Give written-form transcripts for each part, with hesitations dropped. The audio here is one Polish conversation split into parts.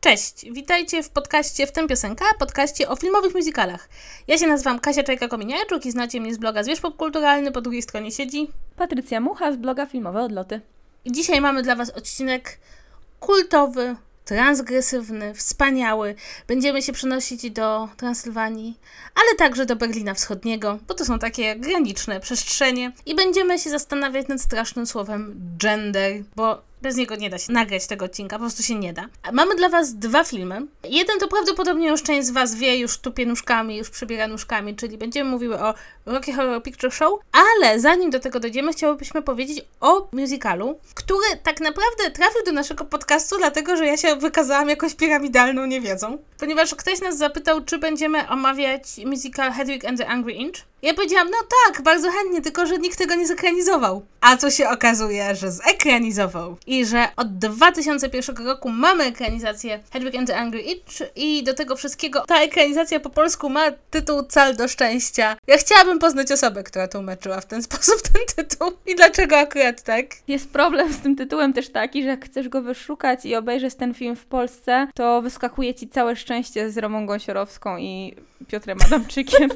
Cześć, witajcie w podcaście W tym piosenka, podcaście o filmowych musicalach. Ja się nazywam Kasia Czajka-Kominiarczuk i znacie mnie z bloga Zwierz Popkulturalny, po drugiej stronie siedzi Patrycja Mucha z bloga Filmowe Odloty. I dzisiaj mamy dla Was odcinek kultowy, transgresywny, wspaniały. Będziemy się przenosić do Transylwanii, ale także do Berlina Wschodniego, bo to są takie graniczne przestrzenie. I będziemy się zastanawiać nad strasznym słowem gender, bo bez niego nie da się nagrać tego odcinka, po prostu się nie da. Mamy dla Was dwa filmy. Jeden to prawdopodobnie już część z Was wie, już tupie nóżkami, już przebiera nóżkami, czyli będziemy mówiły o Rocky Horror Picture Show, ale zanim do tego dojdziemy, chciałybyśmy powiedzieć o musicalu, który tak naprawdę trafił do naszego podcastu, dlatego że ja się wykazałam jakąś piramidalną niewiedzą. Ponieważ ktoś nas zapytał, czy będziemy omawiać musical Hedwig and the Angry Inch. Ja powiedziałam, no tak, bardzo chętnie, tylko że nikt tego nie zekranizował. A co się okazuje, że zekranizował. I że od 2001 roku mamy ekranizację Hedwig and the Angry Inch i do tego wszystkiego ta ekranizacja po polsku ma tytuł Cal do szczęścia. Ja chciałabym poznać osobę, która tłumaczyła w ten sposób ten tytuł i dlaczego akurat tak. Jest problem z tym tytułem też taki, że jak chcesz go wyszukać i obejrzeć ten film w Polsce, to wyskakuje ci Całe szczęście z Romą Gąsiorowską i Piotrem Adamczykiem.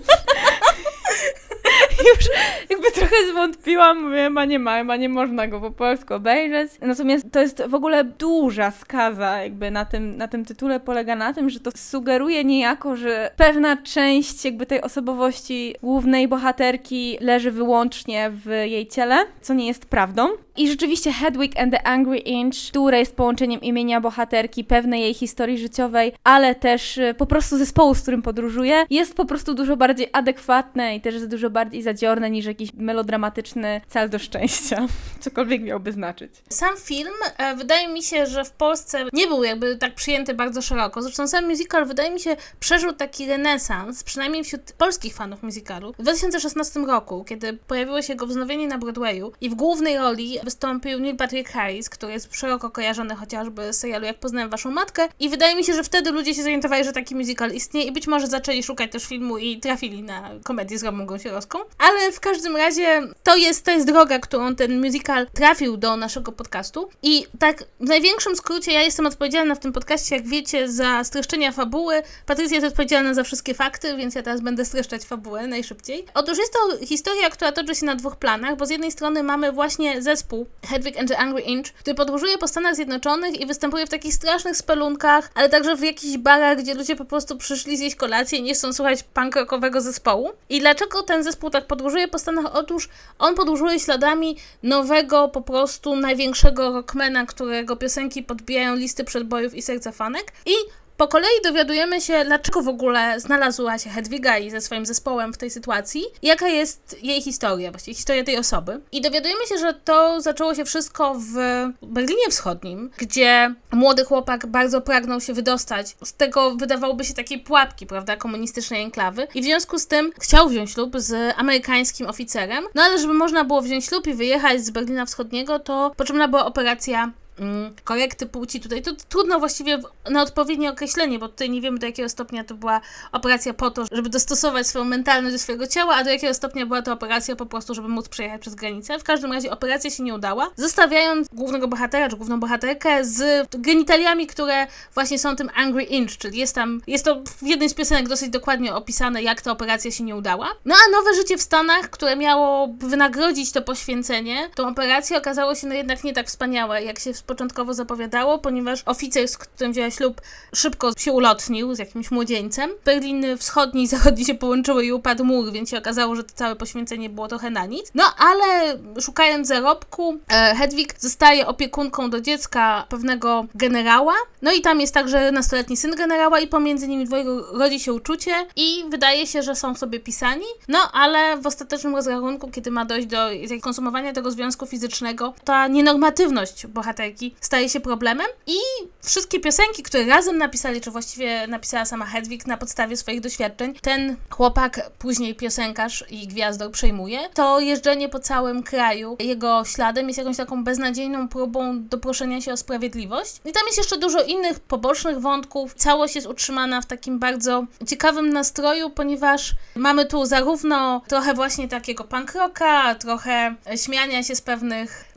Już jakby trochę zwątpiłam, mówię, chyba nie można go po polsku obejrzeć. Natomiast to jest w ogóle duża skaza jakby na tym tytule, polega na tym, że to sugeruje niejako, że pewna część jakby tej osobowości głównej bohaterki leży wyłącznie w jej ciele, co nie jest prawdą. I rzeczywiście Hedwig and the Angry Inch, które jest połączeniem imienia bohaterki, pewnej jej historii życiowej, ale też po prostu zespołu, z którym podróżuje, jest po prostu dużo bardziej adekwatne i też jest dużo bardziej zadziorne niż jakiś melodramatyczny Cal do szczęścia. Cokolwiek miałby znaczyć. Sam film, wydaje mi się, że w Polsce nie był jakby tak przyjęty bardzo szeroko. Zresztą sam musical, wydaje mi się, przeżył taki renesans, przynajmniej wśród polskich fanów musicalu, w 2016 roku, kiedy pojawiło się jego wznowienie na Broadwayu i w głównej roli wystąpił Neil Patrick Harris, który jest szeroko kojarzony chociażby z serialu Jak poznałem waszą matkę i wydaje mi się, że wtedy ludzie się zorientowali, że taki musical istnieje i być może zaczęli szukać też filmu i trafili na komedię z Romą Gąsiorowską. Ale w każdym razie to jest droga, którą ten musical trafił do naszego podcastu i tak w największym skrócie ja jestem odpowiedzialna w tym podcaście, jak wiecie, za streszczenia fabuły. Patrycja jest odpowiedzialna za wszystkie fakty, więc ja teraz będę streszczać fabułę najszybciej. Otóż jest to historia, która toczy się na dwóch planach, bo z jednej strony mamy właśnie zespół Hedwig and the Angry Inch, który podróżuje po Stanach Zjednoczonych i występuje w takich strasznych spelunkach, ale także w jakichś barach, gdzie ludzie po prostu przyszli zjeść kolację i nie chcą słuchać punk rockowego zespołu. I dlaczego ten zespół tak podróżuje po Stanach? Otóż on podróżuje śladami nowego, po prostu największego rockmana, którego piosenki podbijają listy przebojów i serca fanek. I po kolei dowiadujemy się, dlaczego w ogóle znalazła się Hedwiga i ze swoim zespołem w tej sytuacji, jaka jest jej historia, właściwie historia tej osoby. I dowiadujemy się, że to zaczęło się wszystko w Berlinie Wschodnim, gdzie młody chłopak bardzo pragnął się wydostać z tego, wydawałoby się, takiej pułapki, prawda, komunistycznej enklawy i w związku z tym chciał wziąć ślub z amerykańskim oficerem, no ale żeby można było wziąć ślub i wyjechać z Berlina Wschodniego, to potrzebna była operacja korekty płci. Tutaj to trudno właściwie na odpowiednie określenie, bo tutaj nie wiemy, do jakiego stopnia to była operacja po to, żeby dostosować swoją mentalność do swojego ciała, a do jakiego stopnia była to operacja po prostu, żeby móc przejechać przez granicę. W każdym razie operacja się nie udała, zostawiając głównego bohatera, czy główną bohaterkę z genitaliami, które właśnie są tym Angry Inch, czyli jest to w jednej z piosenek dosyć dokładnie opisane, jak ta operacja się nie udała. No a nowe życie w Stanach, które miało wynagrodzić to poświęcenie, tą operację, okazało się no jednak nie tak wspaniałe, jak się początkowo zapowiadało, ponieważ oficer, z którym wzięła ślub, szybko się ulotnił z jakimś młodzieńcem. Berlin Wschodni i Zachodni się połączyły i upadł mur, więc się okazało, że to całe poświęcenie było trochę na nic. No ale szukając zarobku, Hedwig zostaje opiekunką do dziecka pewnego generała. No i tam jest także nastoletni syn generała i pomiędzy nimi dwojga rodzi się uczucie i wydaje się, że są sobie pisani. No ale w ostatecznym rozrachunku, kiedy ma dojść do konsumowania tego związku fizycznego, ta nienormatywność bohaterki staje się problemem i wszystkie piosenki, które razem napisali, czy właściwie napisała sama Hedwig na podstawie swoich doświadczeń, ten chłopak, później piosenkarz i gwiazdor przejmuje, to jeżdżenie po całym kraju jego śladem jest jakąś taką beznadziejną próbą doproszenia się o sprawiedliwość. I tam jest jeszcze dużo innych pobocznych wątków. Całość jest utrzymana w takim bardzo ciekawym nastroju, ponieważ mamy tu zarówno trochę właśnie takiego punk rocka, trochę śmiania się z pewnych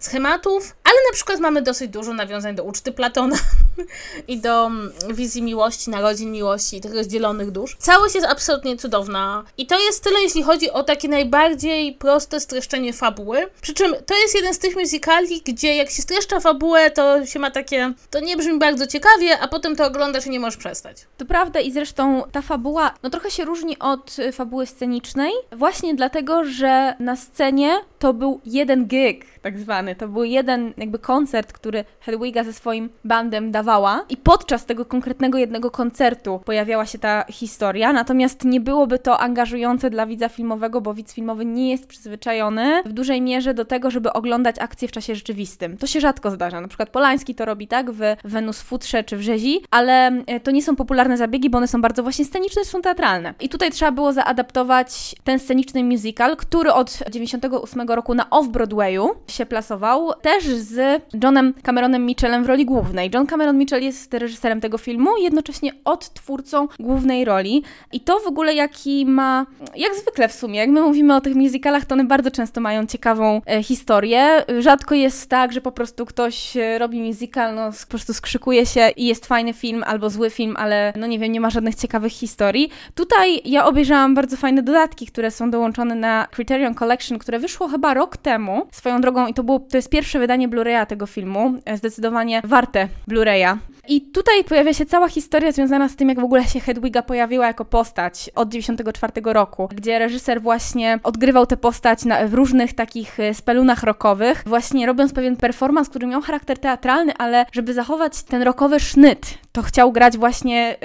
schematów, ale na przykład mamy dosyć dużo nawiązań do uczty Platona i do wizji miłości, narodzin miłości i tych rozdzielonych dusz. Całość jest absolutnie cudowna i to jest tyle, jeśli chodzi o takie najbardziej proste streszczenie fabuły. Przy czym to jest jeden z tych musicali, gdzie jak się streszcza fabułę, to się ma takie, to nie brzmi bardzo ciekawie, a potem to oglądasz i nie możesz przestać. To prawda i zresztą ta fabuła trochę się różni od fabuły scenicznej, właśnie dlatego, że na scenie to był jeden gig, tak zwany. To był jeden jakby koncert, który Hedwiga ze swoim bandem dawała i podczas tego konkretnego jednego koncertu pojawiała się ta historia, natomiast nie byłoby to angażujące dla widza filmowego, bo widz filmowy nie jest przyzwyczajony w dużej mierze do tego, żeby oglądać akcje w czasie rzeczywistym. To się rzadko zdarza. Na przykład Polański to robi tak w Wenus w futrze czy w Rzezi, ale to nie są popularne zabiegi, bo one są bardzo właśnie sceniczne, są teatralne. I tutaj trzeba było zaadaptować ten sceniczny musical, który od 98 roku na Off-Broadwayu się plasował, też z Johnem Cameronem Mitchellem w roli głównej. John Cameron Mitchell jest reżyserem tego filmu, jednocześnie odtwórcą głównej roli. I to w ogóle jaki ma, jak zwykle w sumie, jak my mówimy o tych musicalach, to one bardzo często mają ciekawą historię. Rzadko jest tak, że po prostu ktoś robi musical, no po prostu skrzykuje się i jest fajny film albo zły film, ale no nie wiem, nie ma żadnych ciekawych historii. Tutaj ja obejrzałam bardzo fajne dodatki, które są dołączone na Criterion Collection, które wyszło chyba rok temu. Swoją drogą i to jest pierwsze wydanie Blu-raya tego filmu, zdecydowanie warte Blu-raya. I tutaj pojawia się cała historia związana z tym, jak w ogóle się Hedwiga pojawiła jako postać od 94 roku, gdzie reżyser właśnie odgrywał tę postać w różnych takich spelunach rockowych, właśnie robiąc pewien performance, który miał charakter teatralny, ale żeby zachować ten rockowy sznyt, to chciał grać właśnie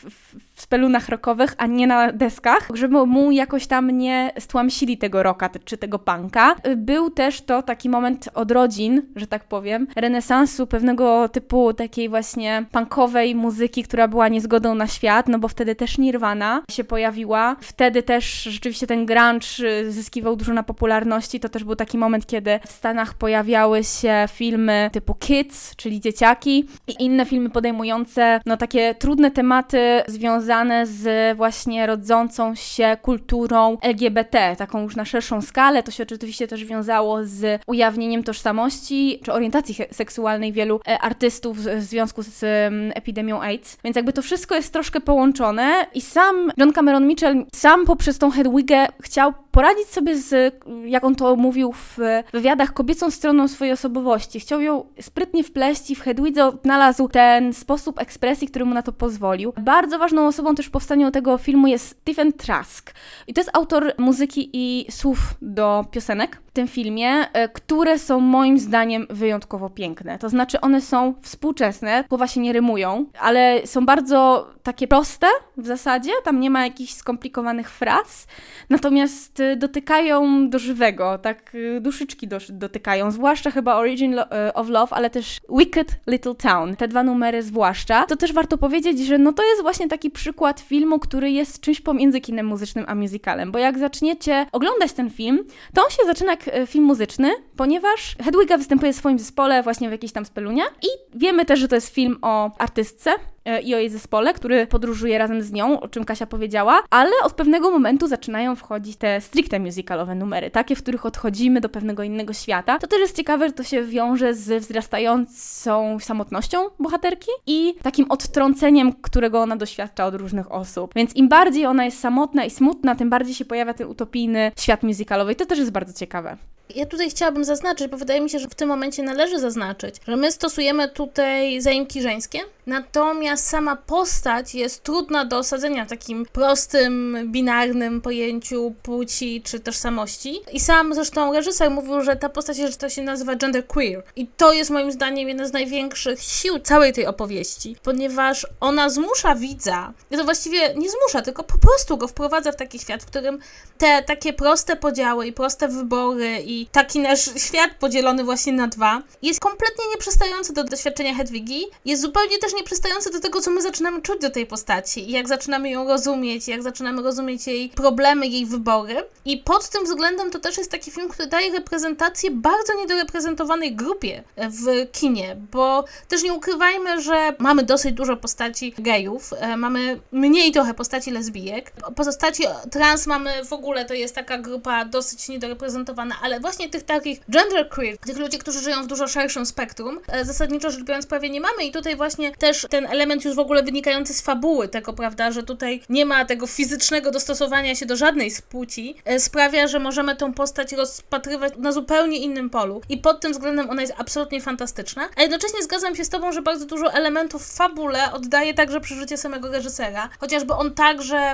w spelunach rockowych, a nie na deskach, żeby mu jakoś tam nie stłamsili tego rocka czy tego punka. Był też to taki moment odrodzin, że tak powiem, renesansu pewnego typu takiej właśnie punkowej muzyki, która była niezgodą na świat, no bo wtedy też Nirvana się pojawiła. Wtedy też rzeczywiście ten grunge zyskiwał dużo na popularności. To też był taki moment, kiedy w Stanach pojawiały się filmy typu Kids, czyli dzieciaki i inne filmy podejmujące no takie trudne tematy związane z właśnie rodzącą się kulturą LGBT, taką już na szerszą skalę. To się oczywiście też wiązało z ujawnieniem tożsamości czy orientacji seksualnej wielu artystów w związku z epidemią AIDS. Więc jakby to wszystko jest troszkę połączone i sam John Cameron Mitchell poprzez tą Hedwigę chciał poradzić sobie z, jak on to mówił w wywiadach, kobiecą stroną swojej osobowości. Chciał ją sprytnie wpleść i w Hedwidze odnalazł ten sposób ekspresji, który mu na to pozwolił. Bardzo ważną osobą też w powstaniu tego filmu jest Stephen Trask. I to jest autor muzyki i słów do piosenek w tym filmie, które są moim zdaniem wyjątkowo piękne. To znaczy one są współczesne, słowa się nie rymują, ale są bardzo takie proste w zasadzie, tam nie ma jakichś skomplikowanych fraz, natomiast dotykają do żywego, tak duszyczki dotykają, zwłaszcza chyba Origin of Love, ale też Wicked Little Town, te dwa numery zwłaszcza. To też warto powiedzieć, że no to jest właśnie taki przykład filmu, który jest czymś pomiędzy kinem muzycznym a musicalem, bo jak zaczniecie oglądać ten film, to on się zaczyna jak film muzyczny, ponieważ Hedwiga występuje w swoim zespole właśnie w jakiejś tam spelunie i wiemy też, że to jest film o artystce i o jej zespole, który podróżuje razem z nią, o czym Kasia powiedziała, ale od pewnego momentu zaczynają wchodzić te stricte musicalowe numery, takie, w których odchodzimy do pewnego innego świata. To też jest ciekawe, że to się wiąże z wzrastającą samotnością bohaterki i takim odtrąceniem, którego ona doświadcza od różnych osób. Więc im bardziej ona jest samotna i smutna, tym bardziej się pojawia ten utopijny świat musicalowy i to też jest bardzo ciekawe. Ja tutaj chciałabym zaznaczyć, bo wydaje mi się, że w tym momencie należy zaznaczyć, że my stosujemy tutaj zaimki żeńskie, natomiast sama postać jest trudna do osadzenia w takim prostym, binarnym pojęciu płci czy tożsamości. I sam zresztą reżyser mówił, że ta postać, że to się nazywa genderqueer. I to jest moim zdaniem jedna z największych sił całej tej opowieści, ponieważ ona zmusza widza, i to właściwie nie zmusza, tylko po prostu go wprowadza w taki świat, w którym te takie proste podziały i proste wybory i taki nasz świat podzielony właśnie na dwa jest kompletnie nieprzystający do doświadczenia Hedwigi, jest zupełnie też przystające do tego, co my zaczynamy czuć do tej postaci i jak zaczynamy ją rozumieć, jak zaczynamy rozumieć jej problemy, jej wybory. I pod tym względem to też jest taki film, który daje reprezentację bardzo niedoreprezentowanej grupie w kinie, bo też nie ukrywajmy, że mamy dosyć dużo postaci gejów, mamy mniej trochę postaci lesbijek, postaci trans mamy w ogóle, to jest taka grupa dosyć niedoreprezentowana, ale właśnie tych takich genderqueer, tych ludzi, którzy żyją w dużo szerszym spektrum, zasadniczo rzecz biorąc prawie nie mamy i tutaj właśnie też ten element już w ogóle wynikający z fabuły tego, prawda, że tutaj nie ma tego fizycznego dostosowania się do żadnej z płci, sprawia, że możemy tą postać rozpatrywać na zupełnie innym polu i pod tym względem ona jest absolutnie fantastyczna, a jednocześnie zgadzam się z tobą, że bardzo dużo elementów w fabule oddaje także przeżycie samego reżysera, chociażby on także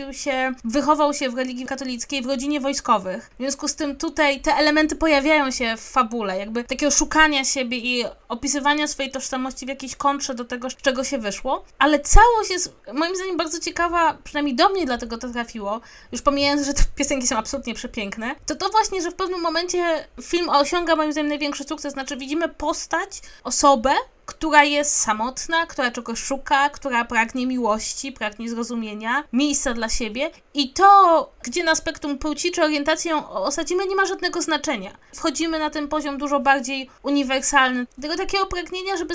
wychował się w religii katolickiej w rodzinie wojskowych, w związku z tym tutaj te elementy pojawiają się w fabule, jakby takiego szukania siebie i opisywania swojej tożsamości w jakiejś kontrze do tego, z czego się wyszło, ale całość jest moim zdaniem bardzo ciekawa, przynajmniej do mnie dlatego to trafiło, już pomijając, że te piosenki są absolutnie przepiękne, to właśnie, że w pewnym momencie film osiąga moim zdaniem największy sukces, znaczy widzimy postać, osobę, która jest samotna, która czegoś szuka, która pragnie miłości, pragnie zrozumienia, miejsca dla siebie i to, gdzie na spektrum płci czy orientację ją osadzimy, nie ma żadnego znaczenia. Wchodzimy na ten poziom dużo bardziej uniwersalny, tego takiego pragnienia, żeby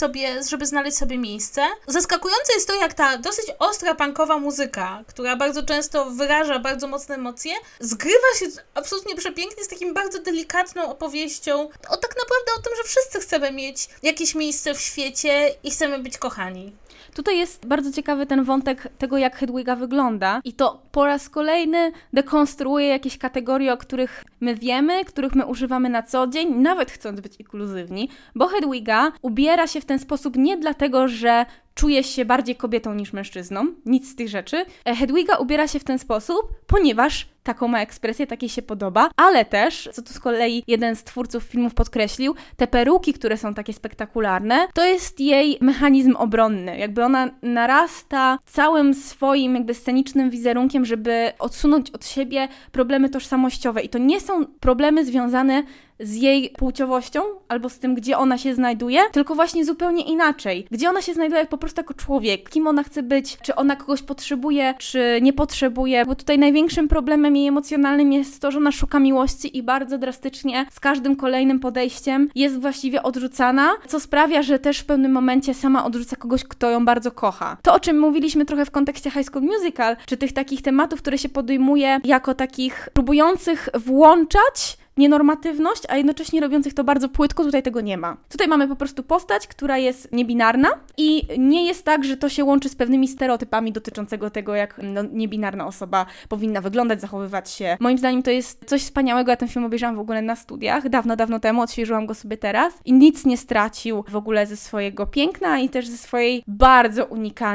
znaleźć sobie miejsce. Zaskakujące jest to, jak ta dosyć ostra punkowa muzyka, która bardzo często wyraża bardzo mocne emocje, zgrywa się absolutnie przepięknie z takim bardzo delikatną opowieścią tak naprawdę o tym, że wszyscy chcemy mieć jakieś miejsce w świecie i chcemy być kochani. Tutaj jest bardzo ciekawy ten wątek tego, jak Hedwiga wygląda i to po raz kolejny dekonstruuje jakieś kategorie, o których my wiemy, których my używamy na co dzień, nawet chcąc być inkluzywni, bo Hedwiga ubiera się w ten sposób nie dlatego, że czuje się bardziej kobietą niż mężczyzną, nic z tych rzeczy. Hedwiga ubiera się w ten sposób, ponieważ taką ma ekspresję, takiej się podoba, ale też, co tu z kolei jeden z twórców filmów podkreślił, te peruki, które są takie spektakularne, to jest jej mechanizm obronny. Jakby ona narasta całym swoim jakby scenicznym wizerunkiem, żeby odsunąć od siebie problemy tożsamościowe. I to nie są problemy związane z jej płciowością albo z tym, gdzie ona się znajduje, tylko właśnie zupełnie inaczej. Gdzie ona się znajduje po prostu jako człowiek, kim ona chce być, czy ona kogoś potrzebuje, czy nie potrzebuje, bo tutaj największym problemem jej emocjonalnym jest to, że ona szuka miłości i bardzo drastycznie z każdym kolejnym podejściem jest właściwie odrzucana, co sprawia, że też w pewnym momencie sama odrzuca kogoś, kto ją bardzo kocha. To, o czym mówiliśmy trochę w kontekście High School Musical, czy tych takich tematów, które się podejmuje jako takich próbujących włączać nienormatywność, a jednocześnie robiących to bardzo płytko, tutaj tego nie ma. Tutaj mamy po prostu postać, która jest niebinarna i nie jest tak, że to się łączy z pewnymi stereotypami dotyczącego tego, jak niebinarna osoba powinna wyglądać, zachowywać się. Moim zdaniem to jest coś wspaniałego, ja ten film obejrzałam w ogóle na studiach, dawno temu, odświeżyłam go sobie teraz i nic nie stracił w ogóle ze swojego piękna i też ze swojej bardzo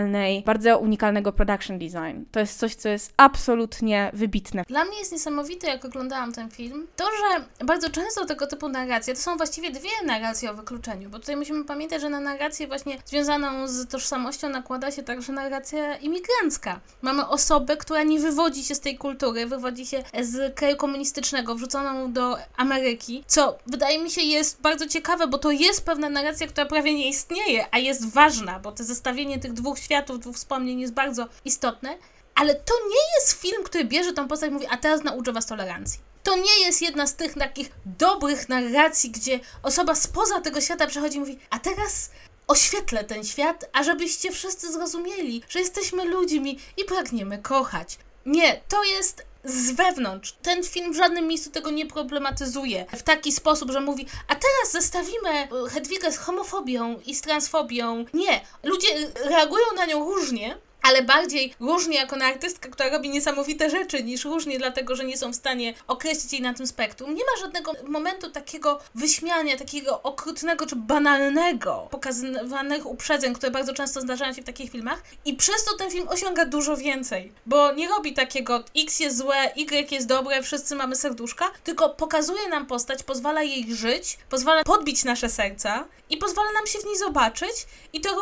unikalnego production design. To jest coś, co jest absolutnie wybitne. Dla mnie jest niesamowite, jak oglądałam ten film, to, że bardzo często tego typu narracje, to są właściwie dwie narracje o wykluczeniu, bo tutaj musimy pamiętać, że na narrację właśnie związaną z tożsamością nakłada się także narracja imigrancka. Mamy osobę, która nie wywodzi się z tej kultury, wywodzi się z kraju komunistycznego, wrzuconą do Ameryki, co wydaje mi się jest bardzo ciekawe, bo to jest pewna narracja, która prawie nie istnieje, a jest ważna, bo to zestawienie tych dwóch światów, dwóch wspomnień jest bardzo istotne, ale to nie jest film, który bierze tą postać i mówi, a teraz nauczę was tolerancji. To nie jest jedna z tych takich dobrych narracji, gdzie osoba spoza tego świata przechodzi i mówi, a teraz oświetlę ten świat, a żebyście wszyscy zrozumieli, że jesteśmy ludźmi i pragniemy kochać. Nie, to jest z wewnątrz. Ten film w żadnym miejscu tego nie problematyzuje w taki sposób, że mówi, a teraz zestawimy Hedwigę z homofobią i z transfobią. Nie, ludzie reagują na nią różnie, ale bardziej różnie jako na artystkę, która robi niesamowite rzeczy, niż różnie dlatego, że nie są w stanie określić jej na tym spektrum. Nie ma żadnego momentu takiego wyśmiania, takiego okrutnego czy banalnego pokazywanych uprzedzeń, które bardzo często zdarzają się w takich filmach i przez to ten film osiąga dużo więcej, bo nie robi takiego X jest złe, Y jest dobre, wszyscy mamy serduszka, tylko pokazuje nam postać, pozwala jej żyć, pozwala podbić nasze serca i pozwala nam się w niej zobaczyć i to robi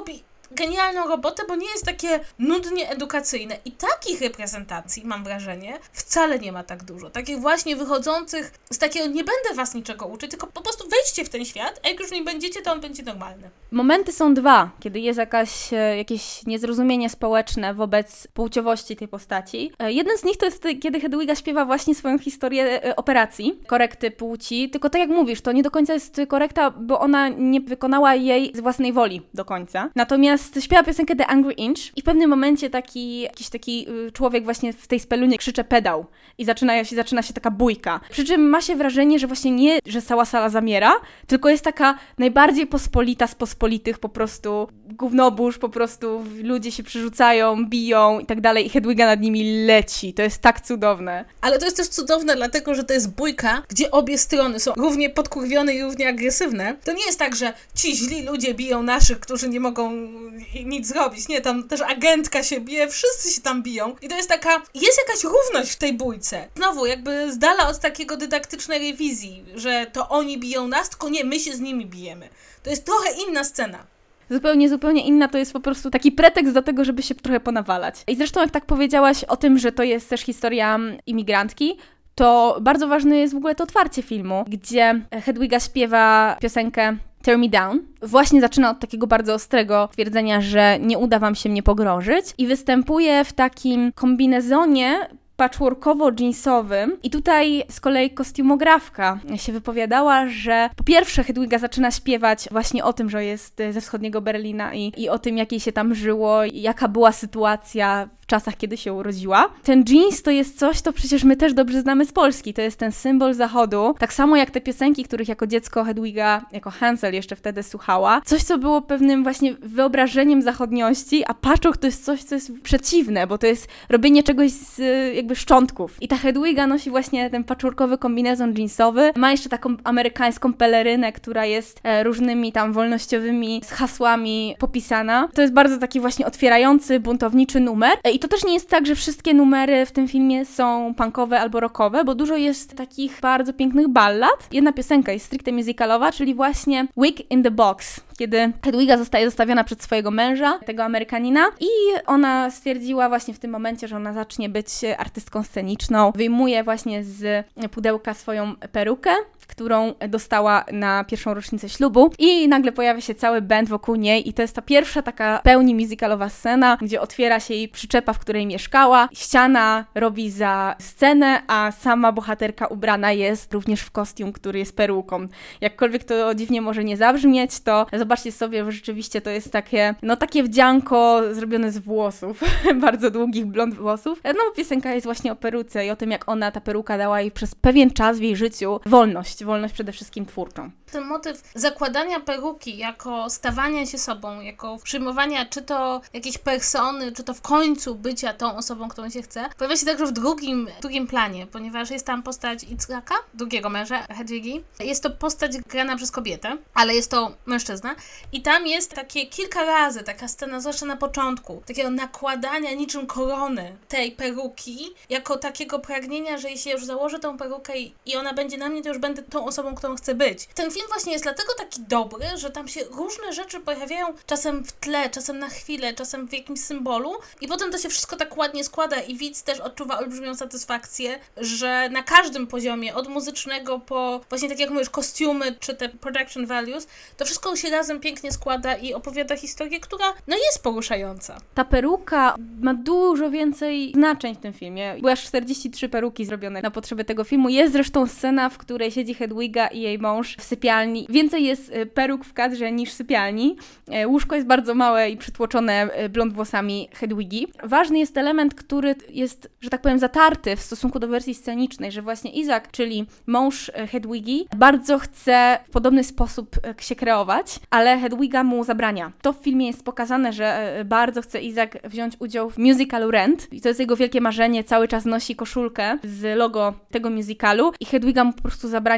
genialną robotę, bo nie jest takie nudnie edukacyjne. I takich reprezentacji, mam wrażenie, wcale nie ma tak dużo. Takich właśnie wychodzących z takiego nie będę was niczego uczyć, tylko po prostu wejdźcie w ten świat, a jak już nie będziecie, to on będzie normalny. Momenty są dwa, kiedy jest jakieś niezrozumienie społeczne wobec płciowości tej postaci. Jeden z nich to jest, kiedy Hedwiga śpiewa właśnie swoją historię operacji, korekty płci, tylko tak jak mówisz, to nie do końca jest korekta, bo ona nie wykonała jej z własnej woli do końca. Natomiast śpiewa piosenkę The Angry Inch i w pewnym momencie jakiś taki człowiek właśnie w tej spelunie krzycze pedał i zaczyna się taka bójka. Przy czym ma się wrażenie, że właśnie nie, że cała sala zamiera, tylko jest taka najbardziej pospolita z pospolitych, po prostu gównobórz, po prostu ludzie się przerzucają, biją i tak dalej i Hedwiga nad nimi leci. To jest tak cudowne. Ale to jest też cudowne, dlatego, że to jest bójka, gdzie obie strony są równie podkurwione i równie agresywne. To nie jest tak, że ci źli ludzie biją naszych, którzy nie mogą nic zrobić. Nie, tam też agentka się bije, wszyscy się tam biją. I to jest jest jakaś równość w tej bójce. Znowu, jakby z dala od takiego dydaktycznej rewizji, że to oni biją nas, tylko nie, my się z nimi bijemy. To jest trochę inna scena. Zupełnie inna, to jest po prostu taki pretekst do tego, żeby się trochę ponawalać. I zresztą jak tak powiedziałaś o tym, że to jest też historia imigrantki, to bardzo ważne jest w ogóle to otwarcie filmu, gdzie Hedwiga śpiewa piosenkę Tear Me Down. Właśnie zaczyna od takiego bardzo ostrego twierdzenia, że nie uda wam się mnie pogrążyć i występuje w takim kombinezonie patchworkowo-jeansowym i tutaj z kolei kostiumografka się wypowiadała, że po pierwsze Hedwiga zaczyna śpiewać właśnie o tym, że jest ze wschodniego Berlina i o tym, jak jej się tam żyło i jaka była sytuacja w czasach, kiedy się urodziła. Ten jeans to jest coś, to przecież my też dobrze znamy z Polski. To jest ten symbol zachodu. Tak samo jak te piosenki, których jako dziecko Hedwiga, jako Hansel jeszcze wtedy słuchała. Coś, co było pewnym właśnie wyobrażeniem zachodniości, a patchwork to jest coś, co jest przeciwne, bo to jest robienie czegoś z jakby szczątków. I ta Hedwiga nosi właśnie ten patchworkowy kombinezon jeansowy. Ma jeszcze taką amerykańską pelerynę, która jest różnymi tam wolnościowymi hasłami popisana. To jest bardzo taki właśnie otwierający, buntowniczy numer. I to też nie jest tak, że wszystkie numery w tym filmie są punkowe albo rockowe, bo dużo jest takich bardzo pięknych ballad. Jedna piosenka jest stricte musicalowa, czyli właśnie Wig in the Box, kiedy Hedwiga zostaje zostawiona przed swojego męża, tego Amerykanina, i ona stwierdziła właśnie w tym momencie, że ona zacznie być artystką sceniczną. Wyjmuje właśnie z pudełka swoją perukę, którą dostała na pierwszą rocznicę ślubu i nagle pojawia się cały band wokół niej i to jest ta pierwsza taka pełni musicalowa scena, gdzie otwiera się jej przyczepa, w której mieszkała, ściana robi za scenę, a sama bohaterka ubrana jest również w kostium, który jest peruką. Jakkolwiek to dziwnie może nie zabrzmieć, to zobaczcie sobie, że rzeczywiście to jest takie wdzianko zrobione z włosów, bardzo długich blond włosów. No bo piosenka jest właśnie o peruce i o tym, jak ta peruka dała jej przez pewien czas w jej życiu wolność przede wszystkim twórczą. Ten motyw zakładania peruki jako stawania się sobą, jako przyjmowania czy to jakiejś persony, czy to w końcu bycia tą osobą, którą się chce, pojawia się także w drugim planie, ponieważ jest tam postać Icraka, drugiego męża Hedwigi. Jest to postać grana przez kobietę, ale jest to mężczyzna i tam jest takie kilka razy taka scena, zwłaszcza na początku, takiego nakładania niczym korony tej peruki, jako takiego pragnienia, że jeśli już założę tą perukę i ona będzie na mnie, to już będę tą osobą, którą chcę być. Ten film właśnie jest dlatego taki dobry, że tam się różne rzeczy pojawiają czasem w tle, czasem na chwilę, czasem w jakimś symbolu i potem to się wszystko tak ładnie składa i widz też odczuwa olbrzymią satysfakcję, że na każdym poziomie, od muzycznego po właśnie tak jak mówisz, kostiumy czy te production values, to wszystko się razem pięknie składa i opowiada historię, która jest poruszająca. Ta peruka ma dużo więcej znaczeń w tym filmie. Były aż 43 peruki zrobione na potrzeby tego filmu. Jest zresztą scena, w której siedzi Hedwiga i jej mąż w sypialni. Więcej jest peruk w kadrze niż sypialni. Łóżko jest bardzo małe i przytłoczone blond włosami Hedwigi. Ważny jest element, który jest, że tak powiem, zatarty w stosunku do wersji scenicznej, że właśnie Isaac, czyli mąż Hedwigi, bardzo chce w podobny sposób się kreować, ale Hedwiga mu zabrania. To w filmie jest pokazane, że bardzo chce Isaac wziąć udział w musicalu Rent i to jest jego wielkie marzenie, cały czas nosi koszulkę z logo tego musicalu i Hedwiga mu po prostu zabrania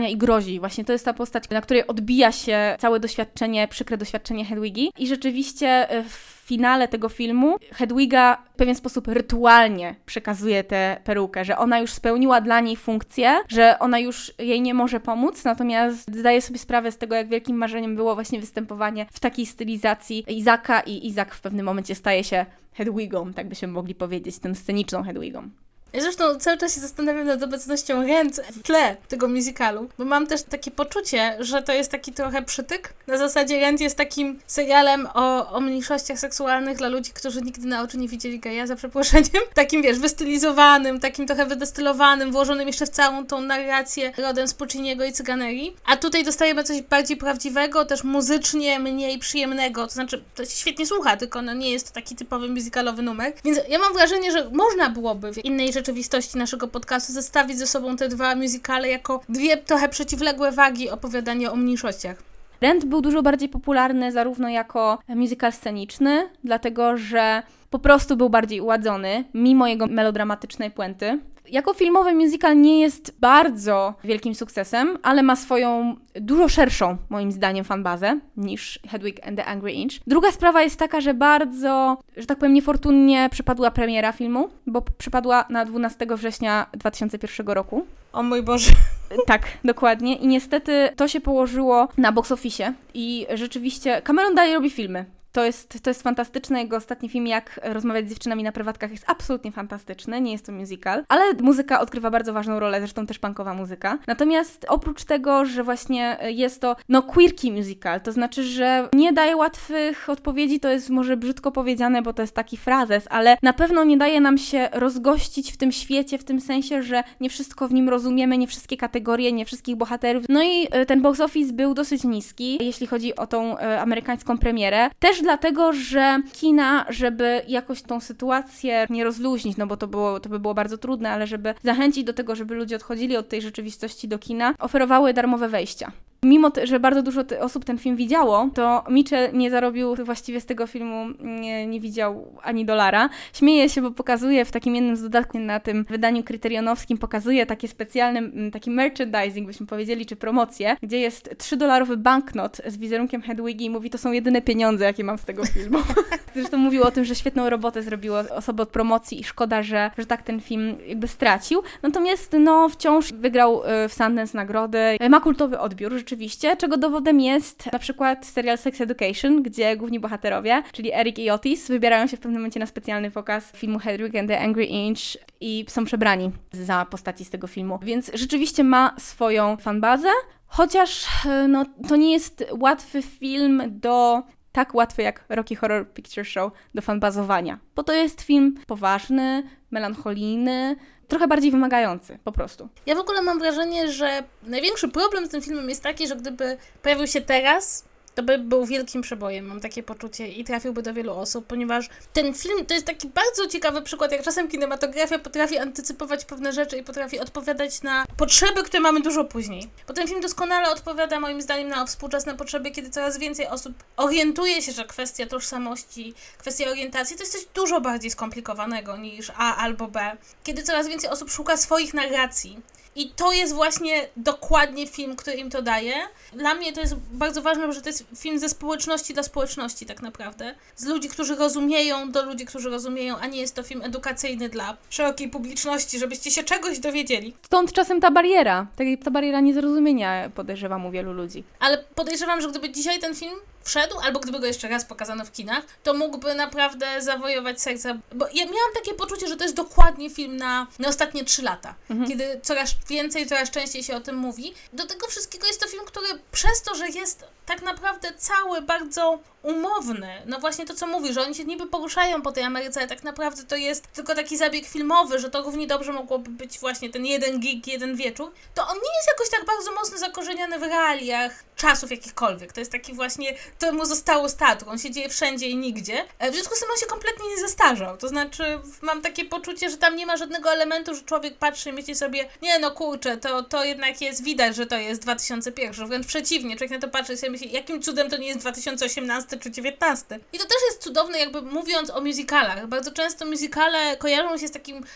i grozi. Właśnie to jest ta postać, na której odbija się całe doświadczenie, przykre doświadczenie Hedwigi. I rzeczywiście w finale tego filmu Hedwiga w pewien sposób rytualnie przekazuje tę perukę, że ona już spełniła dla niej funkcję, że ona już jej nie może pomóc, natomiast zdaje sobie sprawę z tego, jak wielkim marzeniem było właśnie występowanie w takiej stylizacji Izaka i Izak w pewnym momencie staje się Hedwigą, tak byśmy mogli powiedzieć, tą sceniczną Hedwigą. Ja zresztą cały czas się zastanawiam nad obecnością Rent w tle tego musicalu, bo mam też takie poczucie, że to jest taki trochę przytyk. Na zasadzie Rent jest takim serialem o mniejszościach seksualnych dla ludzi, którzy nigdy na oczy nie widzieli geja, za przeproszeniem. Takim, wiesz, wystylizowanym, takim trochę wydestylowanym, włożonym jeszcze w całą tą narrację rodem z Pucciniego i Cyganerii. A tutaj dostajemy coś bardziej prawdziwego, też muzycznie mniej przyjemnego. To znaczy, to się świetnie słucha, tylko no nie jest to taki typowy musicalowy numer. Więc ja mam wrażenie, że można byłoby w innej rzeczywistości naszego podcastu zestawić ze sobą te dwa musicale jako dwie trochę przeciwległe wagi opowiadania o mniejszościach. Rent był dużo bardziej popularny zarówno jako musical sceniczny, dlatego że po prostu był bardziej uładzony, mimo jego melodramatycznej puenty. Jako filmowy musical nie jest bardzo wielkim sukcesem, ale ma swoją dużo szerszą, moim zdaniem, fanbazę niż Hedwig and the Angry Inch. Druga sprawa jest taka, że bardzo, że tak powiem, niefortunnie przypadła premiera filmu, bo przypadła na 12 września 2001 roku. O mój Boże. Tak, dokładnie. I niestety to się położyło na box office i rzeczywiście Cameron dalej robi filmy. To jest fantastyczne. Jego ostatni film, Jak rozmawiać z dziewczynami na prywatkach, jest absolutnie fantastyczny. Nie jest to musical, ale muzyka odgrywa bardzo ważną rolę, zresztą też punkowa muzyka. Natomiast oprócz tego, że właśnie jest to quirky musical, to znaczy, że nie daje łatwych odpowiedzi, to jest może brzydko powiedziane, bo to jest taki frazes, ale na pewno nie daje nam się rozgościć w tym świecie, w tym sensie, że nie wszystko w nim rozumiemy, nie wszystkie kategorie, nie wszystkich bohaterów. No i ten box office był dosyć niski, jeśli chodzi o tą amerykańską premierę. Też dlatego, że kina, żeby jakoś tą sytuację nie rozluźnić, no bo to by było bardzo trudne, ale żeby zachęcić do tego, żeby ludzie odchodzili od tej rzeczywistości do kina, oferowały darmowe wejścia. Mimo, że bardzo dużo osób ten film widziało, to Mitchell nie zarobił właściwie z tego filmu, nie widział ani dolara. Śmieje się, bo pokazuje w takim jednym z dodatków na tym wydaniu kryterionowskim, pokazuje takie specjalne, taki merchandising, byśmy powiedzieli, czy promocję, gdzie jest $3 banknot z wizerunkiem Hedwigi i mówi, to są jedyne pieniądze, jakie mam z tego filmu. Zresztą mówił o tym, że świetną robotę zrobiły osoby od promocji i szkoda, że tak ten film jakby stracił. Natomiast wciąż wygrał w Sundance nagrody, ma kultowy odbiór, rzeczywiście, czego dowodem jest na przykład serial Sex Education, gdzie główni bohaterowie, czyli Eric i Otis, wybierają się w pewnym momencie na specjalny pokaz filmu Hedwig and the Angry Inch i są przebrani za postaci z tego filmu. Więc rzeczywiście ma swoją fanbazę, chociaż to nie jest łatwy film tak łatwy jak Rocky Horror Picture Show do fanbazowania, bo to jest film poważny, melancholijny, trochę bardziej wymagający, po prostu. Ja w ogóle mam wrażenie, że największy problem z tym filmem jest taki, że gdyby pojawił się teraz, to by był wielkim przebojem, mam takie poczucie, i trafiłby do wielu osób, ponieważ ten film to jest taki bardzo ciekawy przykład, jak czasem kinematografia potrafi antycypować pewne rzeczy i potrafi odpowiadać na potrzeby, które mamy dużo później. Bo ten film doskonale odpowiada moim zdaniem na współczesne potrzeby, kiedy coraz więcej osób orientuje się, że kwestia tożsamości, kwestia orientacji to jest coś dużo bardziej skomplikowanego niż A albo B. Kiedy coraz więcej osób szuka swoich narracji. I to jest właśnie dokładnie film, który im to daje. Dla mnie to jest bardzo ważne, że to jest film ze społeczności dla społeczności tak naprawdę. Z ludzi, którzy rozumieją, do ludzi, którzy rozumieją, a nie jest to film edukacyjny dla szerokiej publiczności, żebyście się czegoś dowiedzieli. Stąd czasem ta bariera niezrozumienia, podejrzewam, u wielu ludzi. Ale podejrzewam, że gdyby dzisiaj ten film wszedł, albo gdyby go jeszcze raz pokazano w kinach, to mógłby naprawdę zawojować serca. Bo ja miałam takie poczucie, że to jest dokładnie film na ostatnie 3 lata. Kiedy coraz więcej, coraz częściej się o tym mówi. Do tego wszystkiego jest to film, który przez to, że jest tak naprawdę cały bardzo umowny. No właśnie to, co mówi, że oni się niby poruszają po tej Ameryce, ale tak naprawdę to jest tylko taki zabieg filmowy, że to równie dobrze mogłoby być właśnie ten jeden gig, jeden wieczór. To on nie jest jakoś tak bardzo mocno zakorzeniony w realiach czasów jakichkolwiek. To jest taki właśnie, to mu zostało z teatru. On się dzieje wszędzie i nigdzie. W związku z tym on się kompletnie nie zestarzał. To znaczy mam takie poczucie, że tam nie ma żadnego elementu, że człowiek patrzy i myśli sobie, nie no kurczę, to jednak jest widać, że to jest 2001. Wręcz przeciwnie, człowiek na to patrzy i sobie myśli, jakim cudem to nie jest 2018 czy 19. I to też jest cudowne, jakby mówiąc o musicalach. Bardzo często musicale kojarzą się z takim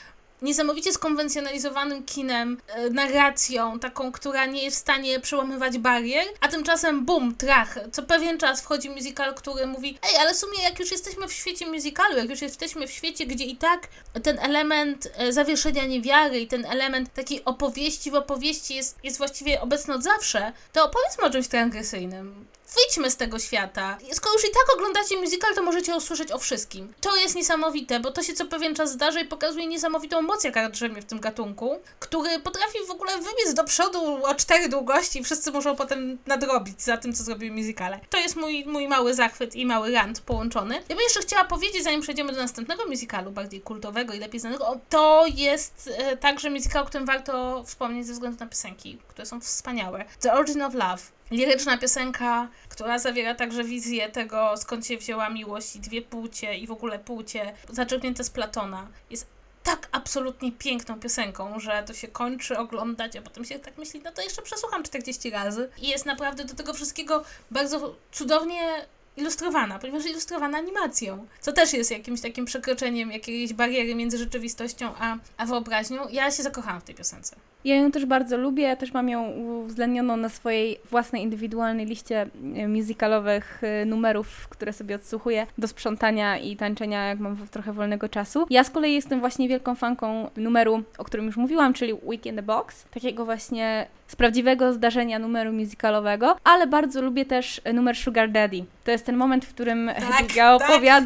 niesamowicie skonwencjonalizowanym kinem, narracją, taką, która nie jest w stanie przełamywać barier, a tymczasem bum, trach. Co pewien czas wchodzi musical, który mówi, ej, ale w sumie jak już jesteśmy w świecie musicalu, jak już jesteśmy w świecie, gdzie i tak ten element zawieszenia niewiary i ten element takiej opowieści w opowieści jest właściwie obecny od zawsze, to opowiedzmy o czymś transgresyjnym. Wyjdźmy z tego świata. Skoro już i tak oglądacie musical, to możecie usłyszeć o wszystkim. To jest niesamowite, bo to się co pewien czas zdarza i pokazuje niesamowitą emocję, jaka drzemie w tym gatunku, który potrafi w ogóle wybiec do przodu o 4 długości i wszyscy muszą potem nadrobić za tym, co zrobiły musicale. To jest mój mały zachwyt i mały rant połączony. Ja bym jeszcze chciała powiedzieć, zanim przejdziemy do następnego musicalu, bardziej kultowego i lepiej znanego, to jest także musical, o którym warto wspomnieć ze względu na piosenki, które są wspaniałe. The Origin of Love. Liryczna piosenka, która zawiera także wizję tego, skąd się wzięła miłość i dwie płcie i w ogóle płcie zaczerpnięte z Platona. Jest tak absolutnie piękną piosenką, że to się kończy oglądać, a potem się tak myśli, no to jeszcze przesłucham 40 razy. I jest naprawdę do tego wszystkiego bardzo cudownie ilustrowana, ponieważ ilustrowana animacją, co też jest jakimś takim przekroczeniem jakiejś bariery między rzeczywistością a wyobraźnią. Ja się zakochałam w tej piosence. Ja ją też bardzo lubię, ja też mam ją uwzględnioną na swojej własnej indywidualnej liście musicalowych numerów, które sobie odsłuchuję do sprzątania i tańczenia, jak mam trochę wolnego czasu. Ja z kolei jestem właśnie wielką fanką numeru, o którym już mówiłam, czyli Week in the Box, takiego właśnie z prawdziwego zdarzenia numeru musicalowego, ale bardzo lubię też numer Sugar Daddy. To jest ten moment, w którym Hedwiga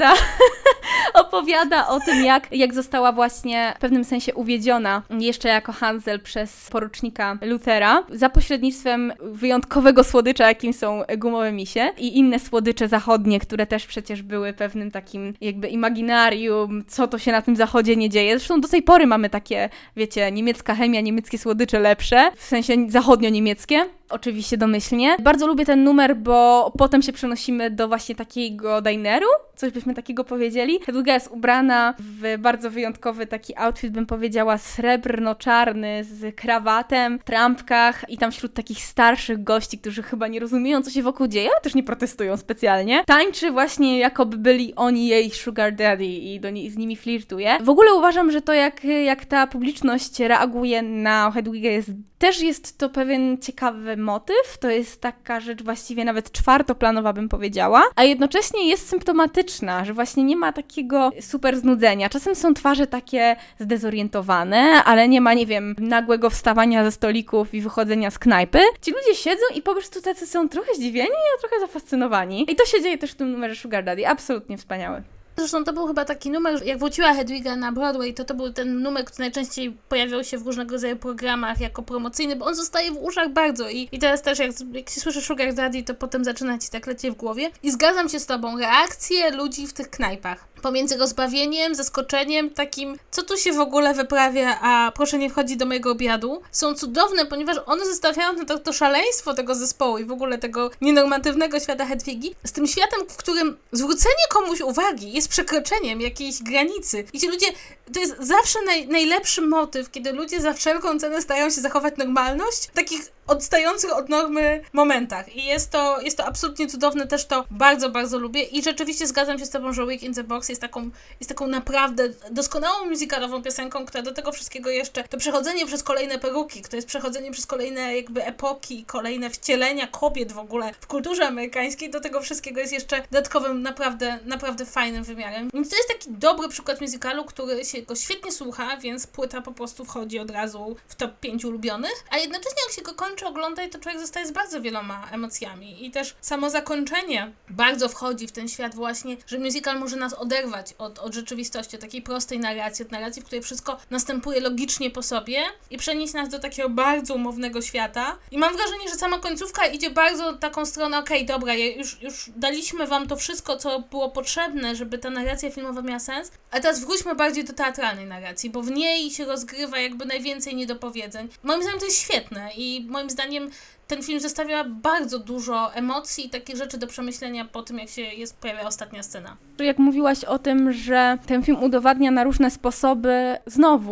opowiada o tym, jak została właśnie w pewnym sensie uwiedziona jeszcze jako Hansel przez porucznika Luthera za pośrednictwem wyjątkowego słodycza, jakim są gumowe misie i inne słodycze zachodnie, które też przecież były pewnym takim jakby imaginarium, co to się na tym zachodzie nie dzieje. Zresztą do tej pory mamy takie, wiecie, niemiecka chemia, niemieckie słodycze lepsze, w sensie zachodnio-niemieckie. Oczywiście domyślnie. Bardzo lubię ten numer, bo potem się przenosimy do właśnie takiego dineru, coś byśmy takiego powiedzieli. Hedwiga jest ubrana w bardzo wyjątkowy taki outfit, bym powiedziała, srebrno-czarny, z krawatem, trampkach i tam wśród takich starszych gości, którzy chyba nie rozumieją, co się wokół dzieje, ale też nie protestują specjalnie. Tańczy właśnie, jakoby byli oni jej sugar daddy i z nimi flirtuje. W ogóle uważam, że to jak ta publiczność reaguje na Hedwigę też jest to pewien ciekawy motyw, to jest taka rzecz właściwie nawet czwartoplanowa, bym powiedziała, a jednocześnie jest symptomatyczna, że właśnie nie ma takiego super znudzenia. Czasem są twarze takie zdezorientowane, ale nie ma, nie wiem, nagłego wstawania ze stolików i wychodzenia z knajpy. Ci ludzie siedzą i po prostu tacy są trochę zdziwieni, a trochę zafascynowani. I to się dzieje też w tym numerze Sugar Daddy. Absolutnie wspaniały. Zresztą to był chyba taki numer, jak wróciła Hedwiga na Broadway, to był ten numer, który najczęściej pojawiał się w różnego rodzaju programach jako promocyjny, bo on zostaje w uszach bardzo i teraz też jak się słyszy Sugar Daddy, to potem zaczyna ci tak lecieć w głowie. I zgadzam się z tobą, reakcje ludzi w tych knajpach. Pomiędzy rozbawieniem, zaskoczeniem, takim, co tu się w ogóle wyprawia, a proszę nie wchodzić do mojego obiadu, są cudowne, ponieważ one zostawiają to szaleństwo tego zespołu i w ogóle tego nienormatywnego świata Hedwigi z tym światem, w którym zwrócenie komuś uwagi jest przekroczeniem jakiejś granicy. I ci ludzie, to jest zawsze najlepszy motyw, kiedy ludzie za wszelką cenę starają się zachować normalność w takich odstających od normy momentach. I jest to absolutnie cudowne, też to bardzo, bardzo lubię i rzeczywiście zgadzam się z tobą, że Week in the Box jest taką naprawdę doskonałą musicalową piosenką, która do tego wszystkiego jeszcze, to przechodzenie przez kolejne peruki, to jest przechodzenie przez kolejne jakby epoki, kolejne wcielenia kobiet w ogóle w kulturze amerykańskiej, do tego wszystkiego jest jeszcze dodatkowym, naprawdę, naprawdę fajnym wymiarem. Więc to jest taki dobry przykład musicalu, który się go świetnie słucha, więc płyta po prostu wchodzi od razu w top 5 ulubionych, a jednocześnie jak się go kończy oglądać, to człowiek zostaje z bardzo wieloma emocjami i też samo zakończenie bardzo wchodzi w ten świat właśnie, że musical może nas oderwać od rzeczywistości, od takiej prostej narracji, od narracji, w której wszystko następuje logicznie po sobie i przenieść nas do takiego bardzo umownego świata. I mam wrażenie, że sama końcówka idzie bardzo taką stronę, okej, dobra, już daliśmy wam to wszystko, co było potrzebne, żeby ta narracja filmowa miała sens, a teraz wróćmy bardziej do teatralnej narracji, bo w niej się rozgrywa jakby najwięcej niedopowiedzeń. Moim zdaniem to jest świetne i moim zdaniem ten film zostawia bardzo dużo emocji i takich rzeczy do przemyślenia po tym, jak się pojawia ostatnia scena. Jak mówiłaś o tym, że ten film udowadnia na różne sposoby znowu,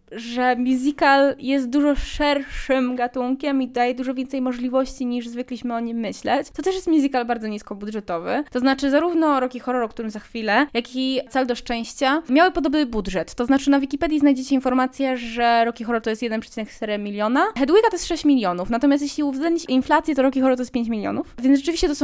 że musical jest dużo szerszym gatunkiem i daje dużo więcej możliwości niż zwykliśmy o nim myśleć. To też jest musical bardzo niskobudżetowy. To znaczy zarówno Rocky Horror, o którym za chwilę, jak i Cel do szczęścia miały podobny budżet. To znaczy na Wikipedii znajdziecie informację, że Rocky Horror to jest 1,4 miliona. Hedwiga to jest 6 milionów. Natomiast jeśli uwzględnić inflację, to Rocky Horror to jest 5 milionów. Więc rzeczywiście to są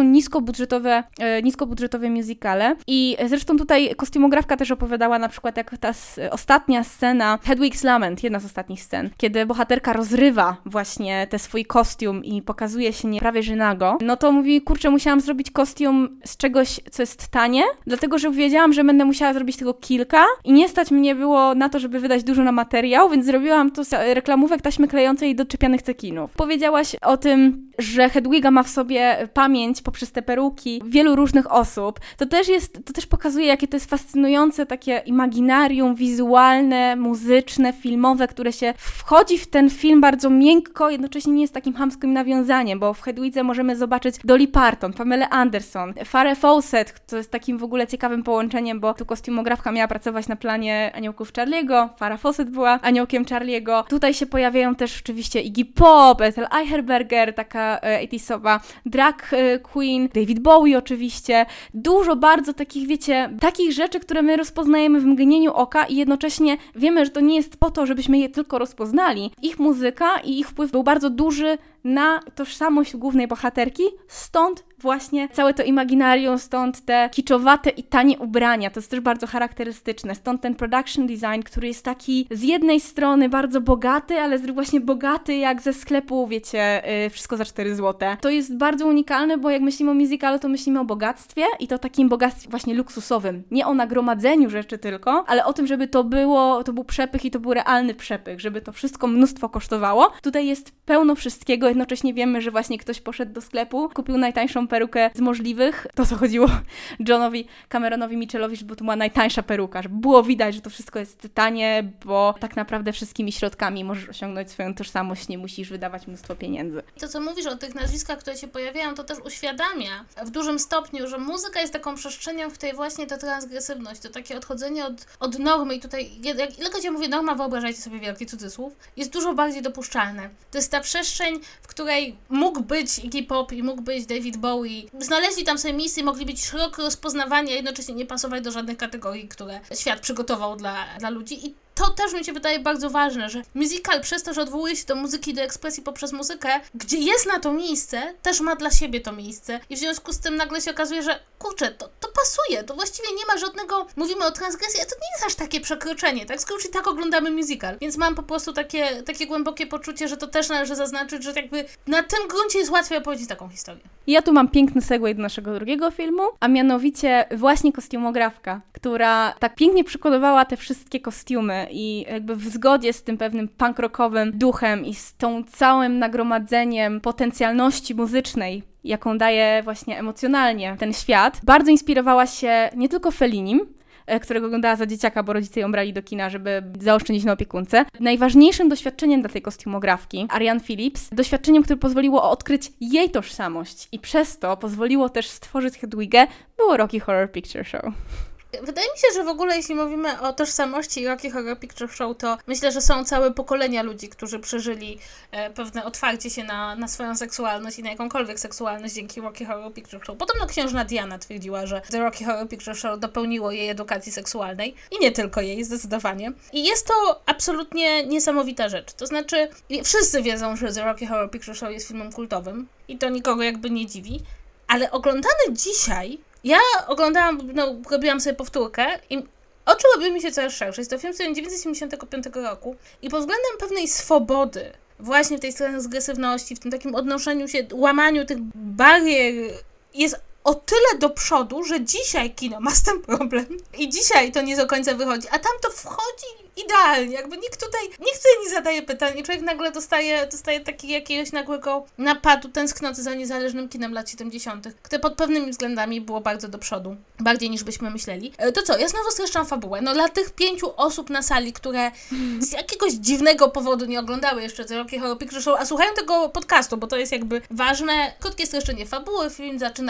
niskobudżetowe musicale. I zresztą tutaj kostiumografka też opowiadała na przykład, jak ta ostatnia scena Hedwig's Lament, jedna z ostatnich scen, kiedy bohaterka rozrywa właśnie ten swój kostium i pokazuje się prawie że nago, no to mówi, kurczę, musiałam zrobić kostium z czegoś, co jest tanie, dlatego, że wiedziałam, że będę musiała zrobić tego kilka i nie stać mnie było na to, żeby wydać dużo na materiał, więc zrobiłam to z reklamówek taśmy klejącej i doczepianych cekinów. Powiedziałaś o tym, że Hedwiga ma w sobie pamięć poprzez te peruki wielu różnych osób. To też pokazuje, jakie to jest fascynujące takie imaginarium wizualne, muzyczne, filmowe, które się wchodzi w ten film bardzo miękko, jednocześnie nie jest takim chamskim nawiązaniem, bo w Hedwidze możemy zobaczyć Dolly Parton, Pamelę Anderson, Farrah Fawcett, co jest takim w ogóle ciekawym połączeniem, bo tu kostiumografka miała pracować na planie Aniołków Charlie'ego, Farrah Fawcett była aniołkiem Charlie'ego. Tutaj się pojawiają też oczywiście Iggy Pop, Ethel Eichelberger, taka 80sowa drag queen, David Bowie oczywiście. Dużo bardzo takich, wiecie, takich rzeczy, które my rozpoznajemy w mgnieniu oka i jednocześnie wiemy, że to nie jest po to, żebyśmy je tylko rozpoznali. Ich muzyka i ich wpływ był bardzo duży na tożsamość głównej bohaterki, stąd właśnie całe to imaginarium, stąd te kiczowate i tanie ubrania, to jest też bardzo charakterystyczne, stąd ten production design, który jest taki z jednej strony bardzo bogaty, ale właśnie bogaty jak ze sklepu, wiecie, wszystko za 4 zł. To jest bardzo unikalne, bo jak myślimy o musicalu, to myślimy o bogactwie i to takim bogactwie właśnie luksusowym. Nie o nagromadzeniu rzeczy tylko, ale o tym, żeby to był przepych i to był realny przepych, żeby to wszystko mnóstwo kosztowało. Tutaj jest pełno wszystkiego, jednocześnie wiemy, że właśnie ktoś poszedł do sklepu, kupił najtańszą perukę z możliwych. To, co chodziło Johnowi Cameronowi Mitchellowi, żeby to była najtańsza peruka, żeby było widać, że to wszystko jest tanie, bo tak naprawdę wszystkimi środkami możesz osiągnąć swoją tożsamość, nie musisz wydawać mnóstwo pieniędzy. To, co mówisz o tych nazwiskach, które się pojawiają, to też uświadamia w dużym stopniu, że muzyka jest taką przestrzenią, w której właśnie ta transgresywność, to takie odchodzenie od normy i tutaj, ilekroć ja mówię norma, wyobrażajcie sobie wielki cudzysłów, jest dużo bardziej dopuszczalne. To jest ta przestrzeń, w której mógł być Iggy Pop i mógł być David Bowie. Znaleźli tam sobie miejsce i mogli być szeroko rozpoznawani, a jednocześnie nie pasować do żadnych kategorii, które świat przygotował dla ludzi. I to też mi się wydaje bardzo ważne, że musical przez to, że odwołuje się do muzyki, do ekspresji poprzez muzykę, gdzie jest na to miejsce, też ma dla siebie to miejsce. I w związku z tym nagle się okazuje, że kurczę, to pasuje, to właściwie nie ma żadnego, mówimy o transgresji, a to nie jest aż takie przekroczenie, tak? Skoro i tak oglądamy musical. Więc mam po prostu takie głębokie poczucie, że to też należy zaznaczyć, że jakby na tym gruncie jest łatwiej opowiedzieć taką historię. Ja tu mam piękny segue do naszego drugiego filmu, a mianowicie właśnie kostiumografka, która tak pięknie przykodowała te wszystkie kostiumy i jakby w zgodzie z tym pewnym punk rockowym duchem i z tą całym nagromadzeniem potencjalności muzycznej, jaką daje właśnie emocjonalnie ten świat, bardzo inspirowała się nie tylko Fellinim, którego oglądała za dzieciaka, bo rodzice ją brali do kina, żeby zaoszczędzić na opiekunce. Najważniejszym doświadczeniem dla tej kostiumografki, Ariane Phillips, doświadczeniem, które pozwoliło odkryć jej tożsamość i przez to pozwoliło też stworzyć Hedwigę, było Rocky Horror Picture Show. Wydaje mi się, że w ogóle jeśli mówimy o tożsamości i Rocky Horror Picture Show, to myślę, że są całe pokolenia ludzi, którzy przeżyli pewne otwarcie się na swoją seksualność i na jakąkolwiek seksualność dzięki Rocky Horror Picture Show. Podobno księżna Diana twierdziła, że The Rocky Horror Picture Show dopełniło jej edukacji seksualnej i nie tylko jej, zdecydowanie. I jest to absolutnie niesamowita rzecz. To znaczy, wszyscy wiedzą, że The Rocky Horror Picture Show jest filmem kultowym i to nikogo jakby nie dziwi, ale oglądany dzisiaj. Ja oglądałam, robiłam sobie powtórkę i oczy robiły mi się coraz szersze. Jest to film z 1975 roku i pod względem pewnej swobody, właśnie w tej transgresywności, w tym takim odnoszeniu się, łamaniu tych barier, jest o tyle do przodu, że dzisiaj kino ma z tym problem i dzisiaj to nie do końca wychodzi, a tam to wchodzi idealnie, jakby nikt tutaj nie zadaje pytań i człowiek nagle dostaje taki jakiegoś nagłego napadu tęsknoty za niezależnym kinem lat 70., które pod pewnymi względami było bardzo do przodu, bardziej niż byśmy myśleli. To co, ja znowu streszczam fabułę. No dla tych 5 osób na sali, które z jakiegoś dziwnego powodu nie oglądały jeszcze The Rocky Horror Picture Show, a słuchają tego podcastu, bo to jest jakby ważne, krótkie streszczenie fabuły. Film zaczyna się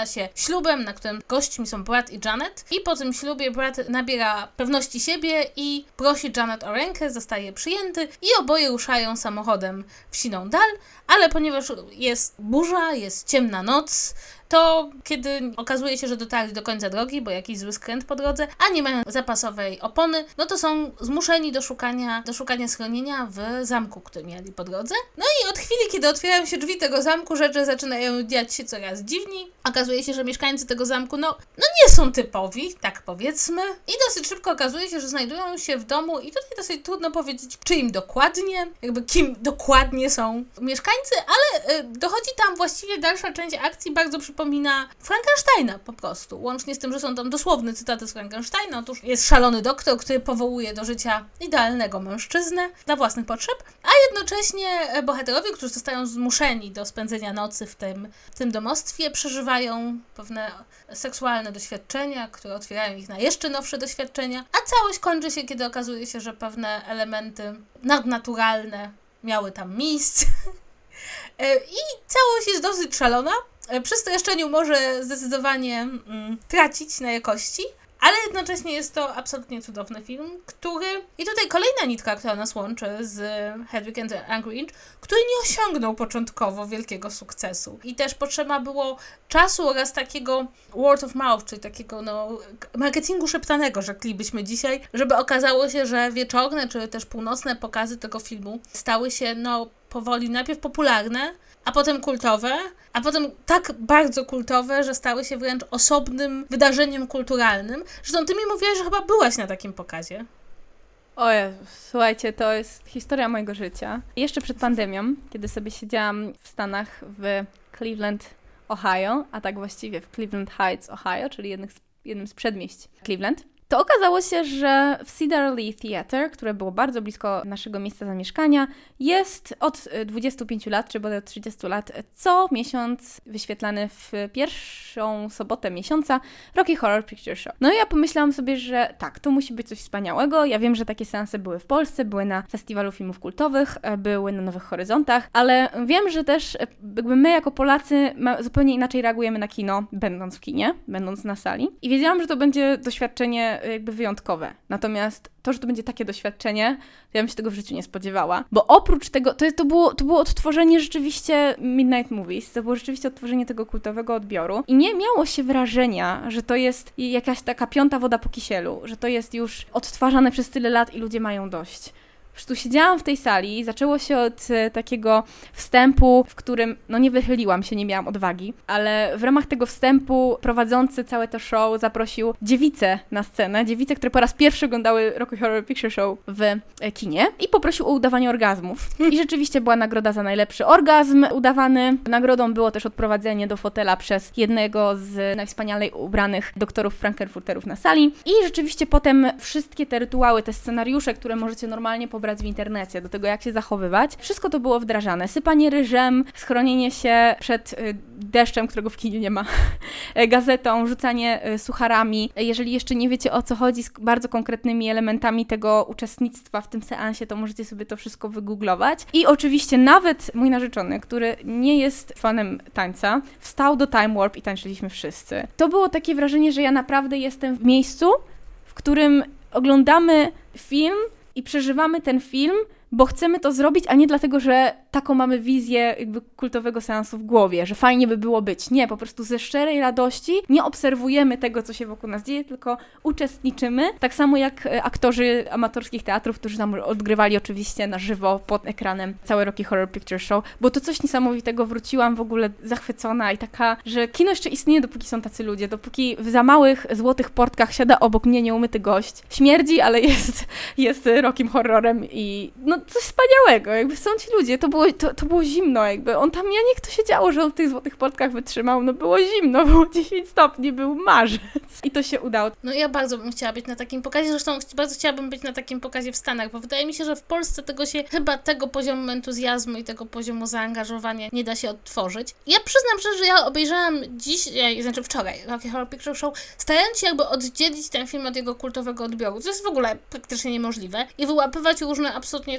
ślubem, na którym gośćmi są Brad i Janet. I po tym ślubie Brad nabiera pewności siebie i prosi Janet o rękę, zostaje przyjęty i oboje ruszają samochodem w siną dal, ale ponieważ jest burza, jest ciemna noc, to kiedy okazuje się, że dotarli do końca drogi, bo jakiś zły skręt po drodze, a nie mają zapasowej opony, no to są zmuszeni do szukania schronienia w zamku, który mieli po drodze. No i od chwili, kiedy otwierają się drzwi tego zamku, rzeczy zaczynają dziać się coraz dziwniej. Okazuje się, że mieszkańcy tego zamku, no nie są typowi, tak powiedzmy. I dosyć szybko okazuje się, że znajdują się w domu i tutaj dosyć trudno powiedzieć, czyim dokładnie, jakby kim dokładnie są mieszkańcy, ale dochodzi tam właściwie dalsza część akcji bardzo przypomina Frankensteina po prostu. Łącznie z tym, że są tam dosłowne cytaty z Frankensteina. Otóż jest szalony doktor, który powołuje do życia idealnego mężczyznę dla własnych potrzeb, a jednocześnie bohaterowie, którzy zostają zmuszeni do spędzenia nocy w tym domostwie, przeżywają pewne seksualne doświadczenia, które otwierają ich na jeszcze nowsze doświadczenia, a całość kończy się, kiedy okazuje się, że pewne elementy nadnaturalne miały tam miejsce. I całość jest dosyć szalona. Przy streszczeniu może zdecydowanie tracić na jakości, ale jednocześnie jest to absolutnie cudowny film, który... I tutaj kolejna nitka, która nas łączy z Hedwig and the Angry Inch, który nie osiągnął początkowo wielkiego sukcesu. I też potrzeba było czasu oraz takiego word of mouth, czyli takiego marketingu szeptanego, rzeklibyśmy dzisiaj, żeby okazało się, że wieczorne czy też północne pokazy tego filmu stały się powoli najpierw popularne, a potem kultowe, a potem tak bardzo kultowe, że stały się wręcz osobnym wydarzeniem kulturalnym. Zresztą ty mi mówiłaś, że chyba byłaś na takim pokazie. O Jezu, słuchajcie, to jest historia mojego życia. Jeszcze przed pandemią, kiedy sobie siedziałam w Stanach w Cleveland, Ohio, a tak właściwie w Cleveland Heights, Ohio, czyli jednym z przedmieść Cleveland, to okazało się, że w Cedar Lee Theatre, które było bardzo blisko naszego miejsca zamieszkania, jest od 25 lat, czy bodaj od 30 lat, co miesiąc wyświetlany w pierwszą sobotę miesiąca Rocky Horror Picture Show. No i ja pomyślałam sobie, że tak, to musi być coś wspaniałego. Ja wiem, że takie seanse były w Polsce, były na Festiwalu Filmów Kultowych, były na Nowych Horyzontach, ale wiem, że też jakby my jako Polacy zupełnie inaczej reagujemy na kino, będąc w kinie, będąc na sali. I wiedziałam, że to będzie doświadczenie jakby wyjątkowe. Natomiast to, że to będzie takie doświadczenie, to ja bym się tego w życiu nie spodziewała. Bo oprócz tego, to było odtworzenie rzeczywiście Midnight Movies, to było rzeczywiście odtworzenie tego kultowego odbioru i nie miało się wrażenia, że to jest jakaś taka piąta woda po kisielu, że to jest już odtwarzane przez tyle lat i ludzie mają dość. Już tu siedziałam w tej sali, zaczęło się od takiego wstępu, w którym, nie wychyliłam się, nie miałam odwagi, ale w ramach tego wstępu prowadzący całe to show zaprosił dziewice na scenę, dziewice, które po raz pierwszy oglądały Rocky Horror Picture Show w kinie i poprosił o udawanie orgazmów. I rzeczywiście była nagroda za najlepszy orgazm udawany. Nagrodą było też odprowadzenie do fotela przez jednego z najwspanialej ubranych doktorów Frankenfurterów na sali. I rzeczywiście potem wszystkie te rytuały, te scenariusze, które możecie normalnie pobrać w internecie, do tego jak się zachowywać. Wszystko to było wdrażane. Sypanie ryżem, schronienie się przed deszczem, którego w kinie nie ma, gazetą, rzucanie sucharami. Jeżeli jeszcze nie wiecie, o co chodzi z bardzo konkretnymi elementami tego uczestnictwa w tym seansie, to możecie sobie to wszystko wygooglować. I oczywiście nawet mój narzeczony, który nie jest fanem tańca, wstał do Time Warp i tańczyliśmy wszyscy. To było takie wrażenie, że ja naprawdę jestem w miejscu, w którym oglądamy film i przeżywamy ten film, bo chcemy to zrobić, a nie dlatego, że taką mamy wizję jakby kultowego seansu w głowie, że fajnie by było być. Nie, po prostu ze szczerej radości nie obserwujemy tego, co się wokół nas dzieje, tylko uczestniczymy. Tak samo jak aktorzy amatorskich teatrów, którzy tam odgrywali oczywiście na żywo pod ekranem całe Rocky Horror Picture Show. Było to coś niesamowitego, wróciłam w ogóle zachwycona i taka, że kino jeszcze istnieje, dopóki są tacy ludzie, dopóki w za małych, złotych portkach siada obok mnie nieumyty gość. Śmierdzi, ale jest rockim horrorem i coś wspaniałego, jakby są ci ludzie, to było zimno, jakby on tam, jak to się działo, że on w tych złotych portkach wytrzymał, było zimno, było 10 stopni, był marzec i to się udało. Ja bardzo bym chciała być na takim pokazie, zresztą bardzo chciałabym być na takim pokazie w Stanach, bo wydaje mi się, że w Polsce tego poziomu entuzjazmu i tego poziomu zaangażowania nie da się odtworzyć. Ja przyznam szczerze, że ja obejrzałam wczoraj Rocky Horror Picture Show, starając się jakby oddzielić ten film od jego kultowego odbioru, co jest w ogóle praktycznie niemożliwe i wyłapywać różne absolutnie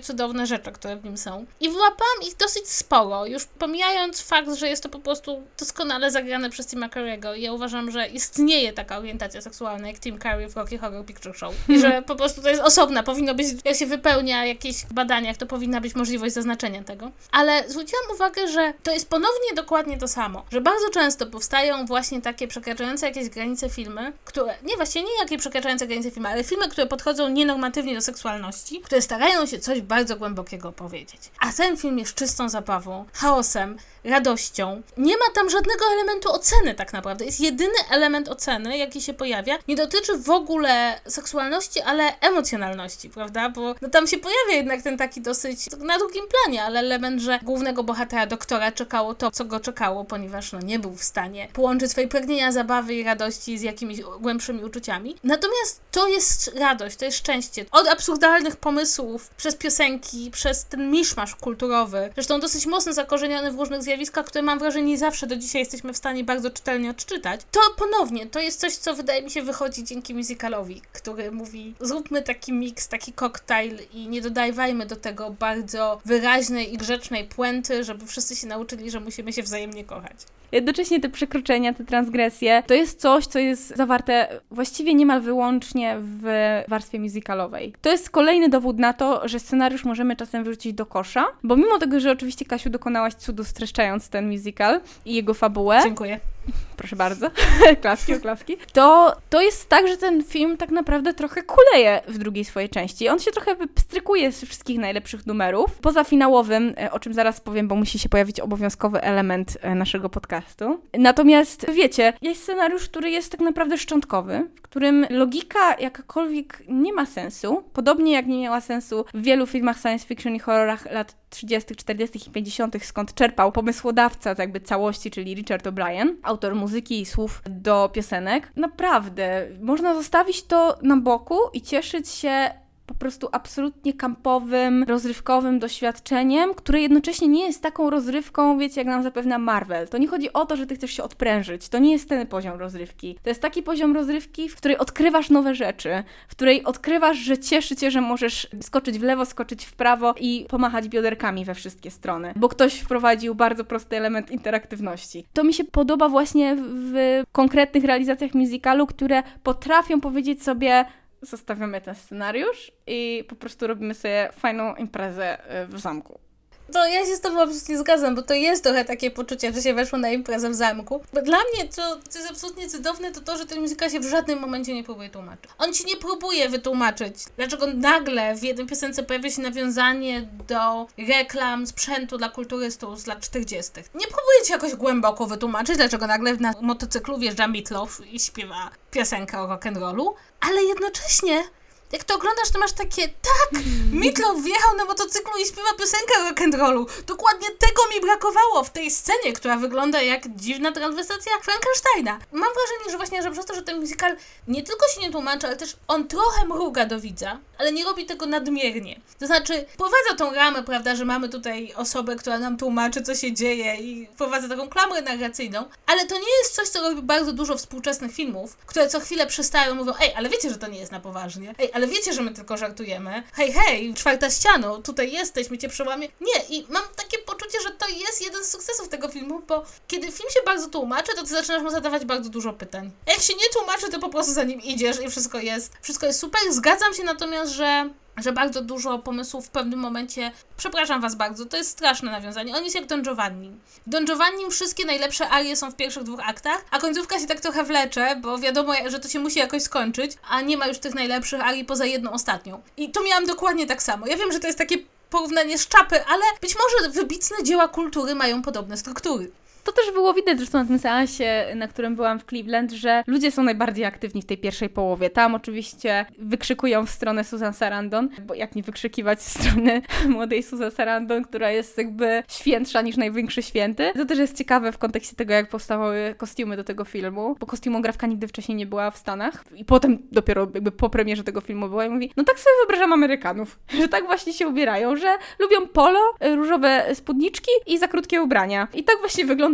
cudowne rzeczy, które w nim są. I wyłapałam ich dosyć sporo, już pomijając fakt, że jest to po prostu doskonale zagrane przez Tima Curry'ego. Ja uważam, że istnieje taka orientacja seksualna jak Tim Curry w Rocky Horror Picture Show. I że po prostu to jest osobna, powinno być, jak się wypełnia w jakichś badaniach, to powinna być możliwość zaznaczenia tego. Ale zwróciłam uwagę, że to jest ponownie dokładnie to samo, że bardzo często powstają właśnie takie przekraczające jakieś granice filmy, które, właściwie nie jakie przekraczające granice filmy, ale filmy, które podchodzą nienormatywnie do seksualności, które starają się coś bardzo głębokiego powiedzieć. A ten film jest czystą zabawą, chaosem, radością. Nie ma tam żadnego elementu oceny tak naprawdę. Jest jedyny element oceny, jaki się pojawia. Nie dotyczy w ogóle seksualności, ale emocjonalności, prawda? Bo tam się pojawia jednak ten taki dosyć na drugim planie, ale element, że głównego bohatera, doktora, czekało to, co go czekało, ponieważ nie był w stanie połączyć swojej pragnienia zabawy i radości z jakimiś głębszymi uczuciami. Natomiast to jest radość, to jest szczęście. Od absurdalnych pomysłów, przez piosenki, przez ten miszmasz kulturowy, zresztą dosyć mocno zakorzeniony w różnych zjawiskach, które mam wrażenie nie zawsze do dzisiaj jesteśmy w stanie bardzo czytelnie odczytać. To ponownie, to jest coś, co wydaje mi się wychodzi dzięki musicalowi, który mówi, zróbmy taki miks, taki koktajl i nie dodawajmy do tego bardzo wyraźnej i grzecznej puenty, żeby wszyscy się nauczyli, że musimy się wzajemnie kochać. Jednocześnie te przekroczenia, te transgresje, to jest coś, co jest zawarte właściwie niemal wyłącznie w warstwie musicalowej. To jest kolejny dowód na to, że scenariusz możemy czasem wyrzucić do kosza, bo mimo tego, że oczywiście, Kasiu, dokonałaś cudu streszczając ten musical i jego fabułę. Dziękuję. Proszę bardzo. Klaski. To jest tak, że ten film tak naprawdę trochę kuleje w drugiej swojej części. On się trochę wypstrykuje z wszystkich najlepszych numerów. Poza finałowym, o czym zaraz powiem, bo musi się pojawić obowiązkowy element naszego podcastu. Natomiast wiecie, jest scenariusz, który jest tak naprawdę szczątkowy, w którym logika jakakolwiek nie ma sensu. Podobnie jak nie miała sensu w wielu filmach science fiction i horrorach lat 30., 40. i 50., skąd czerpał pomysłodawca jakby całości, czyli Richard O'Brien, autor muzyki i słów do piosenek. Naprawdę, można zostawić to na boku i cieszyć się po prostu absolutnie kampowym, rozrywkowym doświadczeniem, które jednocześnie nie jest taką rozrywką, wiecie, jak nam zapewnia Marvel. To nie chodzi o to, że ty chcesz się odprężyć. To nie jest ten poziom rozrywki. To jest taki poziom rozrywki, w której odkrywasz nowe rzeczy, w której odkrywasz, że cieszy cię, że możesz skoczyć w lewo, skoczyć w prawo i pomachać bioderkami we wszystkie strony, bo ktoś wprowadził bardzo prosty element interaktywności. To mi się podoba właśnie w konkretnych realizacjach musicalu, które potrafią powiedzieć sobie: zostawiamy ten scenariusz i po prostu robimy sobie fajną imprezę w zamku. To ja się z tobą absolutnie zgadzam, bo to jest trochę takie poczucie, że się weszło na imprezę w zamku. Bo dla mnie to jest absolutnie cudowne, to że ten musical się w żadnym momencie nie próbuje tłumaczyć. On ci nie próbuje wytłumaczyć, dlaczego nagle w jednej piosence pojawia się nawiązanie do reklam sprzętu dla kulturystów z lat 40. Nie próbuje ci jakoś głęboko wytłumaczyć, dlaczego nagle na motocyklu wjeżdża Meatloaf i śpiewa piosenkę o rock'n'rollu, ale jednocześnie jak to oglądasz, to masz takie, tak, Meatloaf wjechał na motocyklu i śpiewa piosenkę o rock'n'rollu. Dokładnie tego mi brakowało w tej scenie, która wygląda jak dziwna transwersja Frankensteina. Mam wrażenie, że właśnie, że przez to, że ten musical nie tylko się nie tłumaczy, ale też on trochę mruga do widza, ale nie robi tego nadmiernie. To znaczy, wprowadza tą ramę, prawda, że mamy tutaj osobę, która nam tłumaczy, co się dzieje i wprowadza taką klamrę narracyjną, ale to nie jest coś, co robi bardzo dużo współczesnych filmów, które co chwilę przystają i mówią: ej, ale wiecie, że to nie jest na poważnie. Ej, ale wiecie, że my tylko żartujemy. Hej, czwarta ściano, tutaj jesteś, my cię przełamie. Nie, i mam takie poczucie, że to jest jeden z sukcesów tego filmu, bo kiedy film się bardzo tłumaczy, to ty zaczynasz mu zadawać bardzo dużo pytań. A jak się nie tłumaczy, to po prostu za nim idziesz i wszystko jest super. Zgadzam się natomiast, że bardzo dużo pomysłów w pewnym momencie, przepraszam was bardzo, to jest straszne nawiązanie. On jest jak Don Giovanni. W Don Giovanni wszystkie najlepsze arie są w pierwszych 2 aktach, a końcówka się tak trochę wlecze, bo wiadomo, że to się musi jakoś skończyć, a nie ma już tych najlepszych arii poza jedną ostatnią. I tu miałam dokładnie tak samo. Ja wiem, że to jest takie porównanie z czapy, ale być może wybitne dzieła kultury mają podobne struktury. To też było widać zresztą na tym seansie, na którym byłam w Cleveland, że ludzie są najbardziej aktywni w tej pierwszej połowie. Tam oczywiście wykrzykują w stronę Susan Sarandon, bo jak nie wykrzykiwać w stronę młodej Susan Sarandon, która jest jakby świętsza niż największy święty. To też jest ciekawe w kontekście tego, jak powstawały kostiumy do tego filmu, bo kostiumografka nigdy wcześniej nie była w Stanach i potem dopiero jakby po premierze tego filmu była i mówi: no tak sobie wyobrażam Amerykanów, że tak właśnie się ubierają, że lubią polo, różowe spódniczki i za krótkie ubrania. I tak właśnie wygląda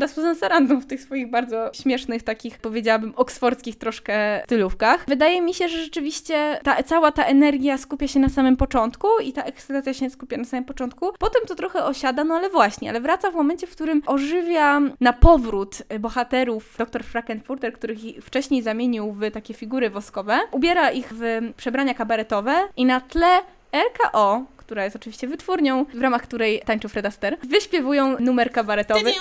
wygląda Susan Sarandon w tych swoich bardzo śmiesznych, takich powiedziałabym oksfordzkich troszkę stylówkach. Wydaje mi się, że rzeczywiście cała ta energia skupia się na samym początku i ta ekscytacja się skupia na samym początku. Potem to trochę osiada, no ale wraca w momencie, w którym ożywia na powrót bohaterów dr Frankenfurter, których wcześniej zamienił w takie figury woskowe, ubiera ich w przebrania kabaretowe i na tle RKO, która jest oczywiście wytwórnią, w ramach której tańczył Fred Astaire, wyśpiewują numer kabaretowy.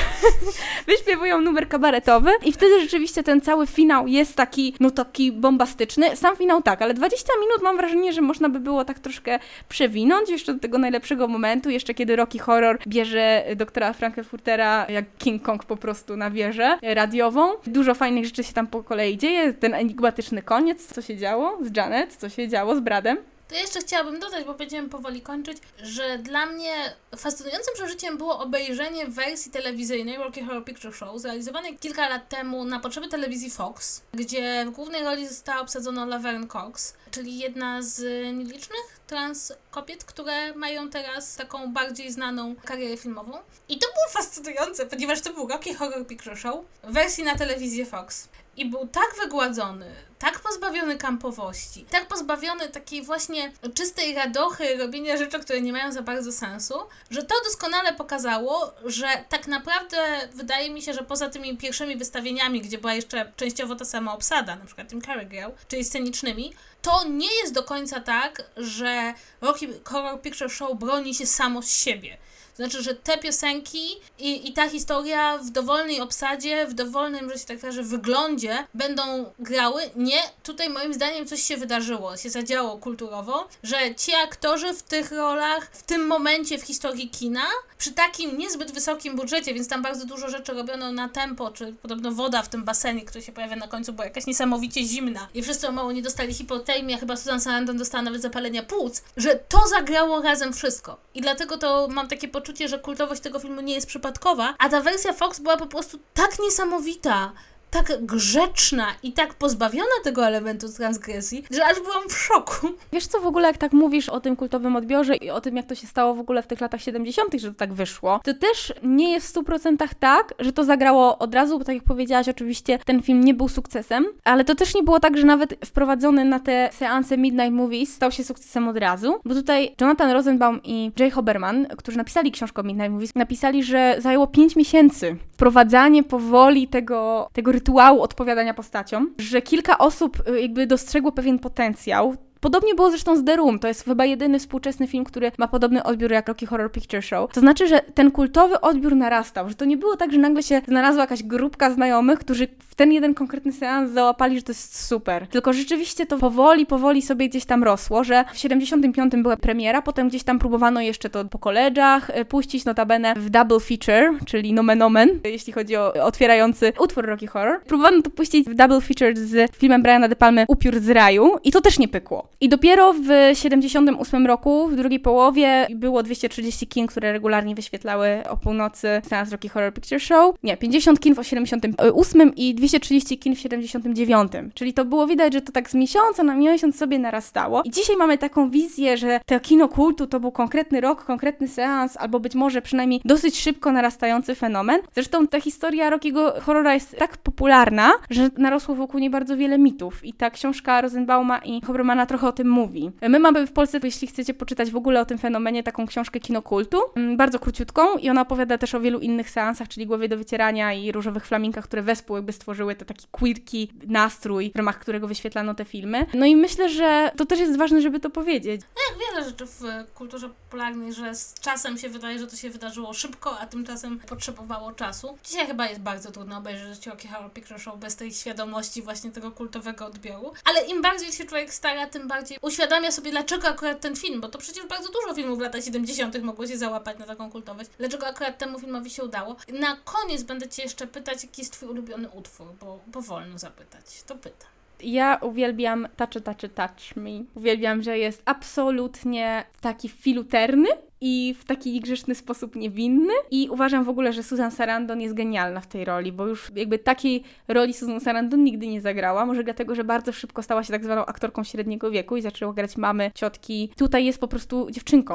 Wyśpiewują numer kabaretowy i wtedy rzeczywiście ten cały finał jest taki bombastyczny. Sam finał tak, ale 20 minut mam wrażenie, że można by było tak troszkę przewinąć jeszcze do tego najlepszego momentu, jeszcze kiedy Rocky Horror bierze doktora Frankenfurtera jak King Kong po prostu na wieżę radiową. Dużo fajnych rzeczy się tam po kolei dzieje, ten enigmatyczny koniec, co się działo z Janet, co się działo z Bradem. To jeszcze chciałabym dodać, bo będziemy powoli kończyć, że dla mnie fascynującym przeżyciem było obejrzenie wersji telewizyjnej Rocky Horror Picture Show, zrealizowanej kilka lat temu na potrzeby telewizji Fox, gdzie w głównej roli została obsadzona Laverne Cox, czyli jedna z nielicznych trans kobiet, które mają teraz taką bardziej znaną karierę filmową. I to było fascynujące, ponieważ to był Rocky Horror Picture Show w wersji na telewizję Fox. I był tak wygładzony, tak pozbawiony kampowości, tak pozbawiony takiej właśnie czystej radochy robienia rzeczy, które nie mają za bardzo sensu, że to doskonale pokazało, że tak naprawdę wydaje mi się, że poza tymi pierwszymi wystawieniami, gdzie była jeszcze częściowo ta sama obsada, na przykład tym Cary Grove, czyli scenicznymi, to nie jest do końca tak, że Rocky Horror Picture Show broni się samo z siebie. Znaczy, że te piosenki i ta historia w dowolnej obsadzie, w dowolnym, że się tak wyrażę, wyglądzie będą grały. Nie, tutaj moim zdaniem coś się wydarzyło, się zadziało kulturowo, że ci aktorzy w tych rolach, w tym momencie w historii kina, przy takim niezbyt wysokim budżecie, więc tam bardzo dużo rzeczy robiono na tempo, czy podobno woda w tym basenie, który się pojawia na końcu, była jakaś niesamowicie zimna i wszyscy o mało nie dostali hipotermii, a chyba Susan Sarandon dostała nawet zapalenia płuc, że to zagrało razem wszystko. I dlatego to mam takie poczucie, że kultowość tego filmu nie jest przypadkowa, a ta wersja Fox była po prostu tak niesamowita, tak grzeczna i tak pozbawiona tego elementu transgresji, że aż byłam w szoku. Wiesz co, w ogóle jak tak mówisz o tym kultowym odbiorze i o tym, jak to się stało w ogóle w tych latach 70., że to tak wyszło, to też nie jest w 100% tak, że to zagrało od razu, bo tak jak powiedziałaś, oczywiście ten film nie był sukcesem, ale to też nie było tak, że nawet wprowadzony na te seanse Midnight Movies stał się sukcesem od razu, bo tutaj Jonathan Rosenbaum i Jay Hoberman, którzy napisali książkę o Midnight Movies, napisali, że zajęło 5 miesięcy wprowadzanie powoli tego rytuału odpowiadania postaciom, że kilka osób jakby dostrzegło pewien potencjał. Podobnie było zresztą z The Room, to jest chyba jedyny współczesny film, który ma podobny odbiór jak Rocky Horror Picture Show. To znaczy, że ten kultowy odbiór narastał, że to nie było tak, że nagle się znalazła jakaś grupka znajomych, którzy w ten jeden konkretny seans załapali, że to jest super. Tylko rzeczywiście to powoli sobie gdzieś tam rosło, że w 75 była premiera, potem gdzieś tam próbowano jeszcze to po koledżach puścić, notabene w double feature, czyli nomen omen, jeśli chodzi o otwierający utwór Rocky Horror. Próbowano to puścić w double feature z filmem Briana De Palmy Upiór z raju i to też nie pykło. I dopiero w 78 roku, w drugiej połowie, było 230 kin, które regularnie wyświetlały o północy seans Rocky Horror Picture Show. Nie, 50 kin w 78 i 230 kin w 79. Czyli to było widać, że to tak z miesiąca na miesiąc sobie narastało. I dzisiaj mamy taką wizję, że to kino kultu to był konkretny rok, konkretny seans, albo być może przynajmniej dosyć szybko narastający fenomen. Zresztą ta historia Rockiego Horrora jest tak popularna, że narosło wokół niej bardzo wiele mitów. I ta książka Rosenbauma i Hobermana trochę o tym mówi. My mamy w Polsce, jeśli chcecie poczytać w ogóle o tym fenomenie, taką książkę Kino kultu, bardzo króciutką i ona opowiada też o wielu innych seansach, czyli Głowie do wycierania i Różowych flaminkach, które wespół jakby stworzyły to taki quirky nastrój, w ramach którego wyświetlano te filmy. No i myślę, że to też jest ważne, żeby to powiedzieć. Jak wiele rzeczy w kulturze popularnej, że z czasem się wydaje, że to się wydarzyło szybko, a tymczasem potrzebowało czasu. Dzisiaj chyba jest bardzo trudno obejrzeć Rocky Horror Picture Show bez tej świadomości właśnie tego kultowego odbioru, ale im bardziej się człowiek stara, tym bardziej uświadamia sobie, dlaczego akurat ten film, bo to przecież bardzo dużo filmów w latach 70. mogło się załapać na taką kultowość. Dlaczego akurat temu filmowi się udało? Na koniec będę Cię jeszcze pytać, jaki jest Twój ulubiony utwór, bo wolno zapytać. To pytam. Ja uwielbiam Touch Me. Uwielbiam, że jest absolutnie taki filuterny i w taki grzeczny sposób niewinny i uważam w ogóle, że Susan Sarandon jest genialna w tej roli, bo już jakby takiej roli Susan Sarandon nigdy nie zagrała, może dlatego, że bardzo szybko stała się tak zwaną aktorką średniego wieku i zaczęła grać mamy, ciotki. Tutaj jest po prostu dziewczynką.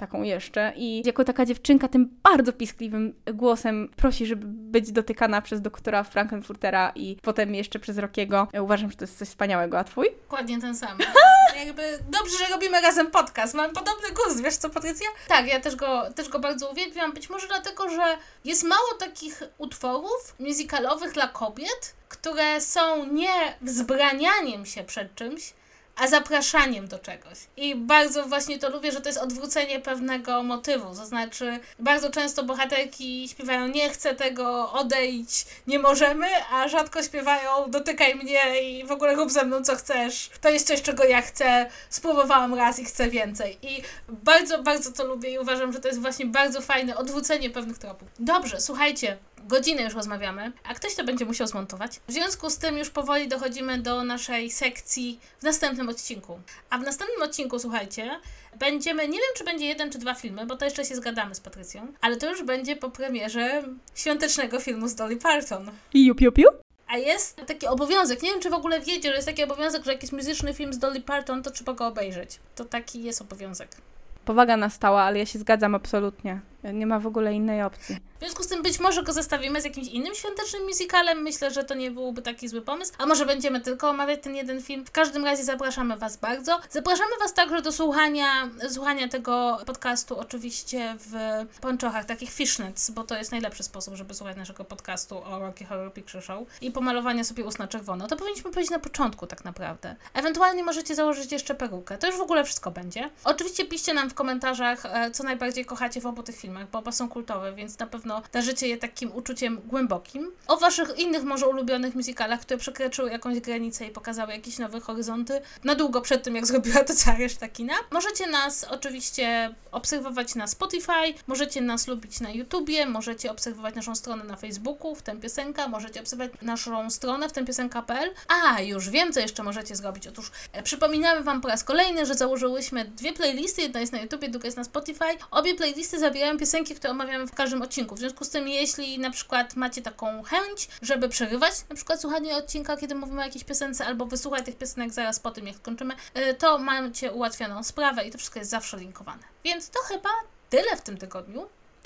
taką jeszcze i jako taka dziewczynka tym bardzo piskliwym głosem prosi, żeby być dotykana przez doktora Frankenfurtera i potem jeszcze przez Rockiego. Uważam, że to jest coś wspaniałego, a twój? Dokładnie ten sam. Jakby dobrze, że robimy razem podcast. Mam podobny gust, wiesz co, Patrycja? Tak, ja też go bardzo uwielbiam. Być może dlatego, że jest mało takich utworów musicalowych dla kobiet, które są nie wzbranianiem się przed czymś, a zapraszaniem do czegoś. I bardzo właśnie to lubię, że to jest odwrócenie pewnego motywu. To znaczy, bardzo często bohaterki śpiewają nie chcę tego, odejdź, nie możemy, a rzadko śpiewają dotykaj mnie i w ogóle rób ze mną co chcesz. To jest coś, czego ja chcę. Spróbowałam raz i chcę więcej. I bardzo, bardzo to lubię i uważam, że to jest właśnie bardzo fajne odwrócenie pewnych tropów. Dobrze, słuchajcie. Godzinę już rozmawiamy, a ktoś to będzie musiał zmontować. W związku z tym już powoli dochodzimy do naszej sekcji w następnym odcinku. A w następnym odcinku, słuchajcie, będziemy, nie wiem czy będzie 1 czy 2 filmy, bo to jeszcze się zgadamy z Patrycją, ale to już będzie po premierze świątecznego filmu z Dolly Parton. Piu, piu, piu. A jest taki obowiązek, nie wiem czy w ogóle wiecie, że jest taki obowiązek, że jak jest muzyczny film z Dolly Parton, to trzeba go obejrzeć. To taki jest obowiązek. Powaga nastała, ale ja się zgadzam absolutnie. Nie ma w ogóle innej opcji. W związku z tym być może go zestawimy z jakimś innym świątecznym musicalem. Myślę, że to nie byłby taki zły pomysł. A może będziemy tylko omawiać ten jeden film. W każdym razie zapraszamy Was bardzo. Zapraszamy Was także do słuchania tego podcastu oczywiście w pończochach, takich fishnets, bo to jest najlepszy sposób, żeby słuchać naszego podcastu o Rocky Horror Picture Show i pomalowania sobie ust na czerwono. To powinniśmy powiedzieć na początku tak naprawdę. Ewentualnie możecie założyć jeszcze perukę. To już w ogóle wszystko będzie. Oczywiście piszcie nam w komentarzach, co najbardziej kochacie w obu tych filmach, bo oba są kultowe, więc na pewno darzycie je takim uczuciem głębokim. O waszych innych może ulubionych musicalach, które przekroczyły jakąś granicę i pokazały jakieś nowe horyzonty, na długo przed tym, jak zrobiła to cała reszta kina. Możecie nas oczywiście obserwować na Spotify, możecie nas lubić na YouTubie, możecie obserwować naszą stronę na Facebooku, w tym piosenka, możecie obserwować naszą stronę, w tym piosenka.pl. A, już wiem, co jeszcze możecie zrobić. Otóż przypominamy Wam po raz kolejny, że założyłyśmy 2 playlisty, jedna jest na YouTubie, druga jest na Spotify. Obie playlisty zawierają piosenki, które omawiamy w każdym odcinku. W związku z tym, jeśli na przykład macie taką chęć, żeby przerywać na przykład słuchanie odcinka, kiedy mówimy o jakiejś piosence, albo wysłuchać tych piosenek zaraz po tym, jak skończymy, to macie ułatwioną sprawę i to wszystko jest zawsze linkowane. Więc to chyba tyle w tym tygodniu.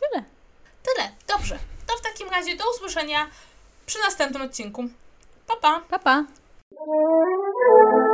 Tyle. Dobrze. To w takim razie do usłyszenia przy następnym odcinku. Pa, pa! Pa, pa!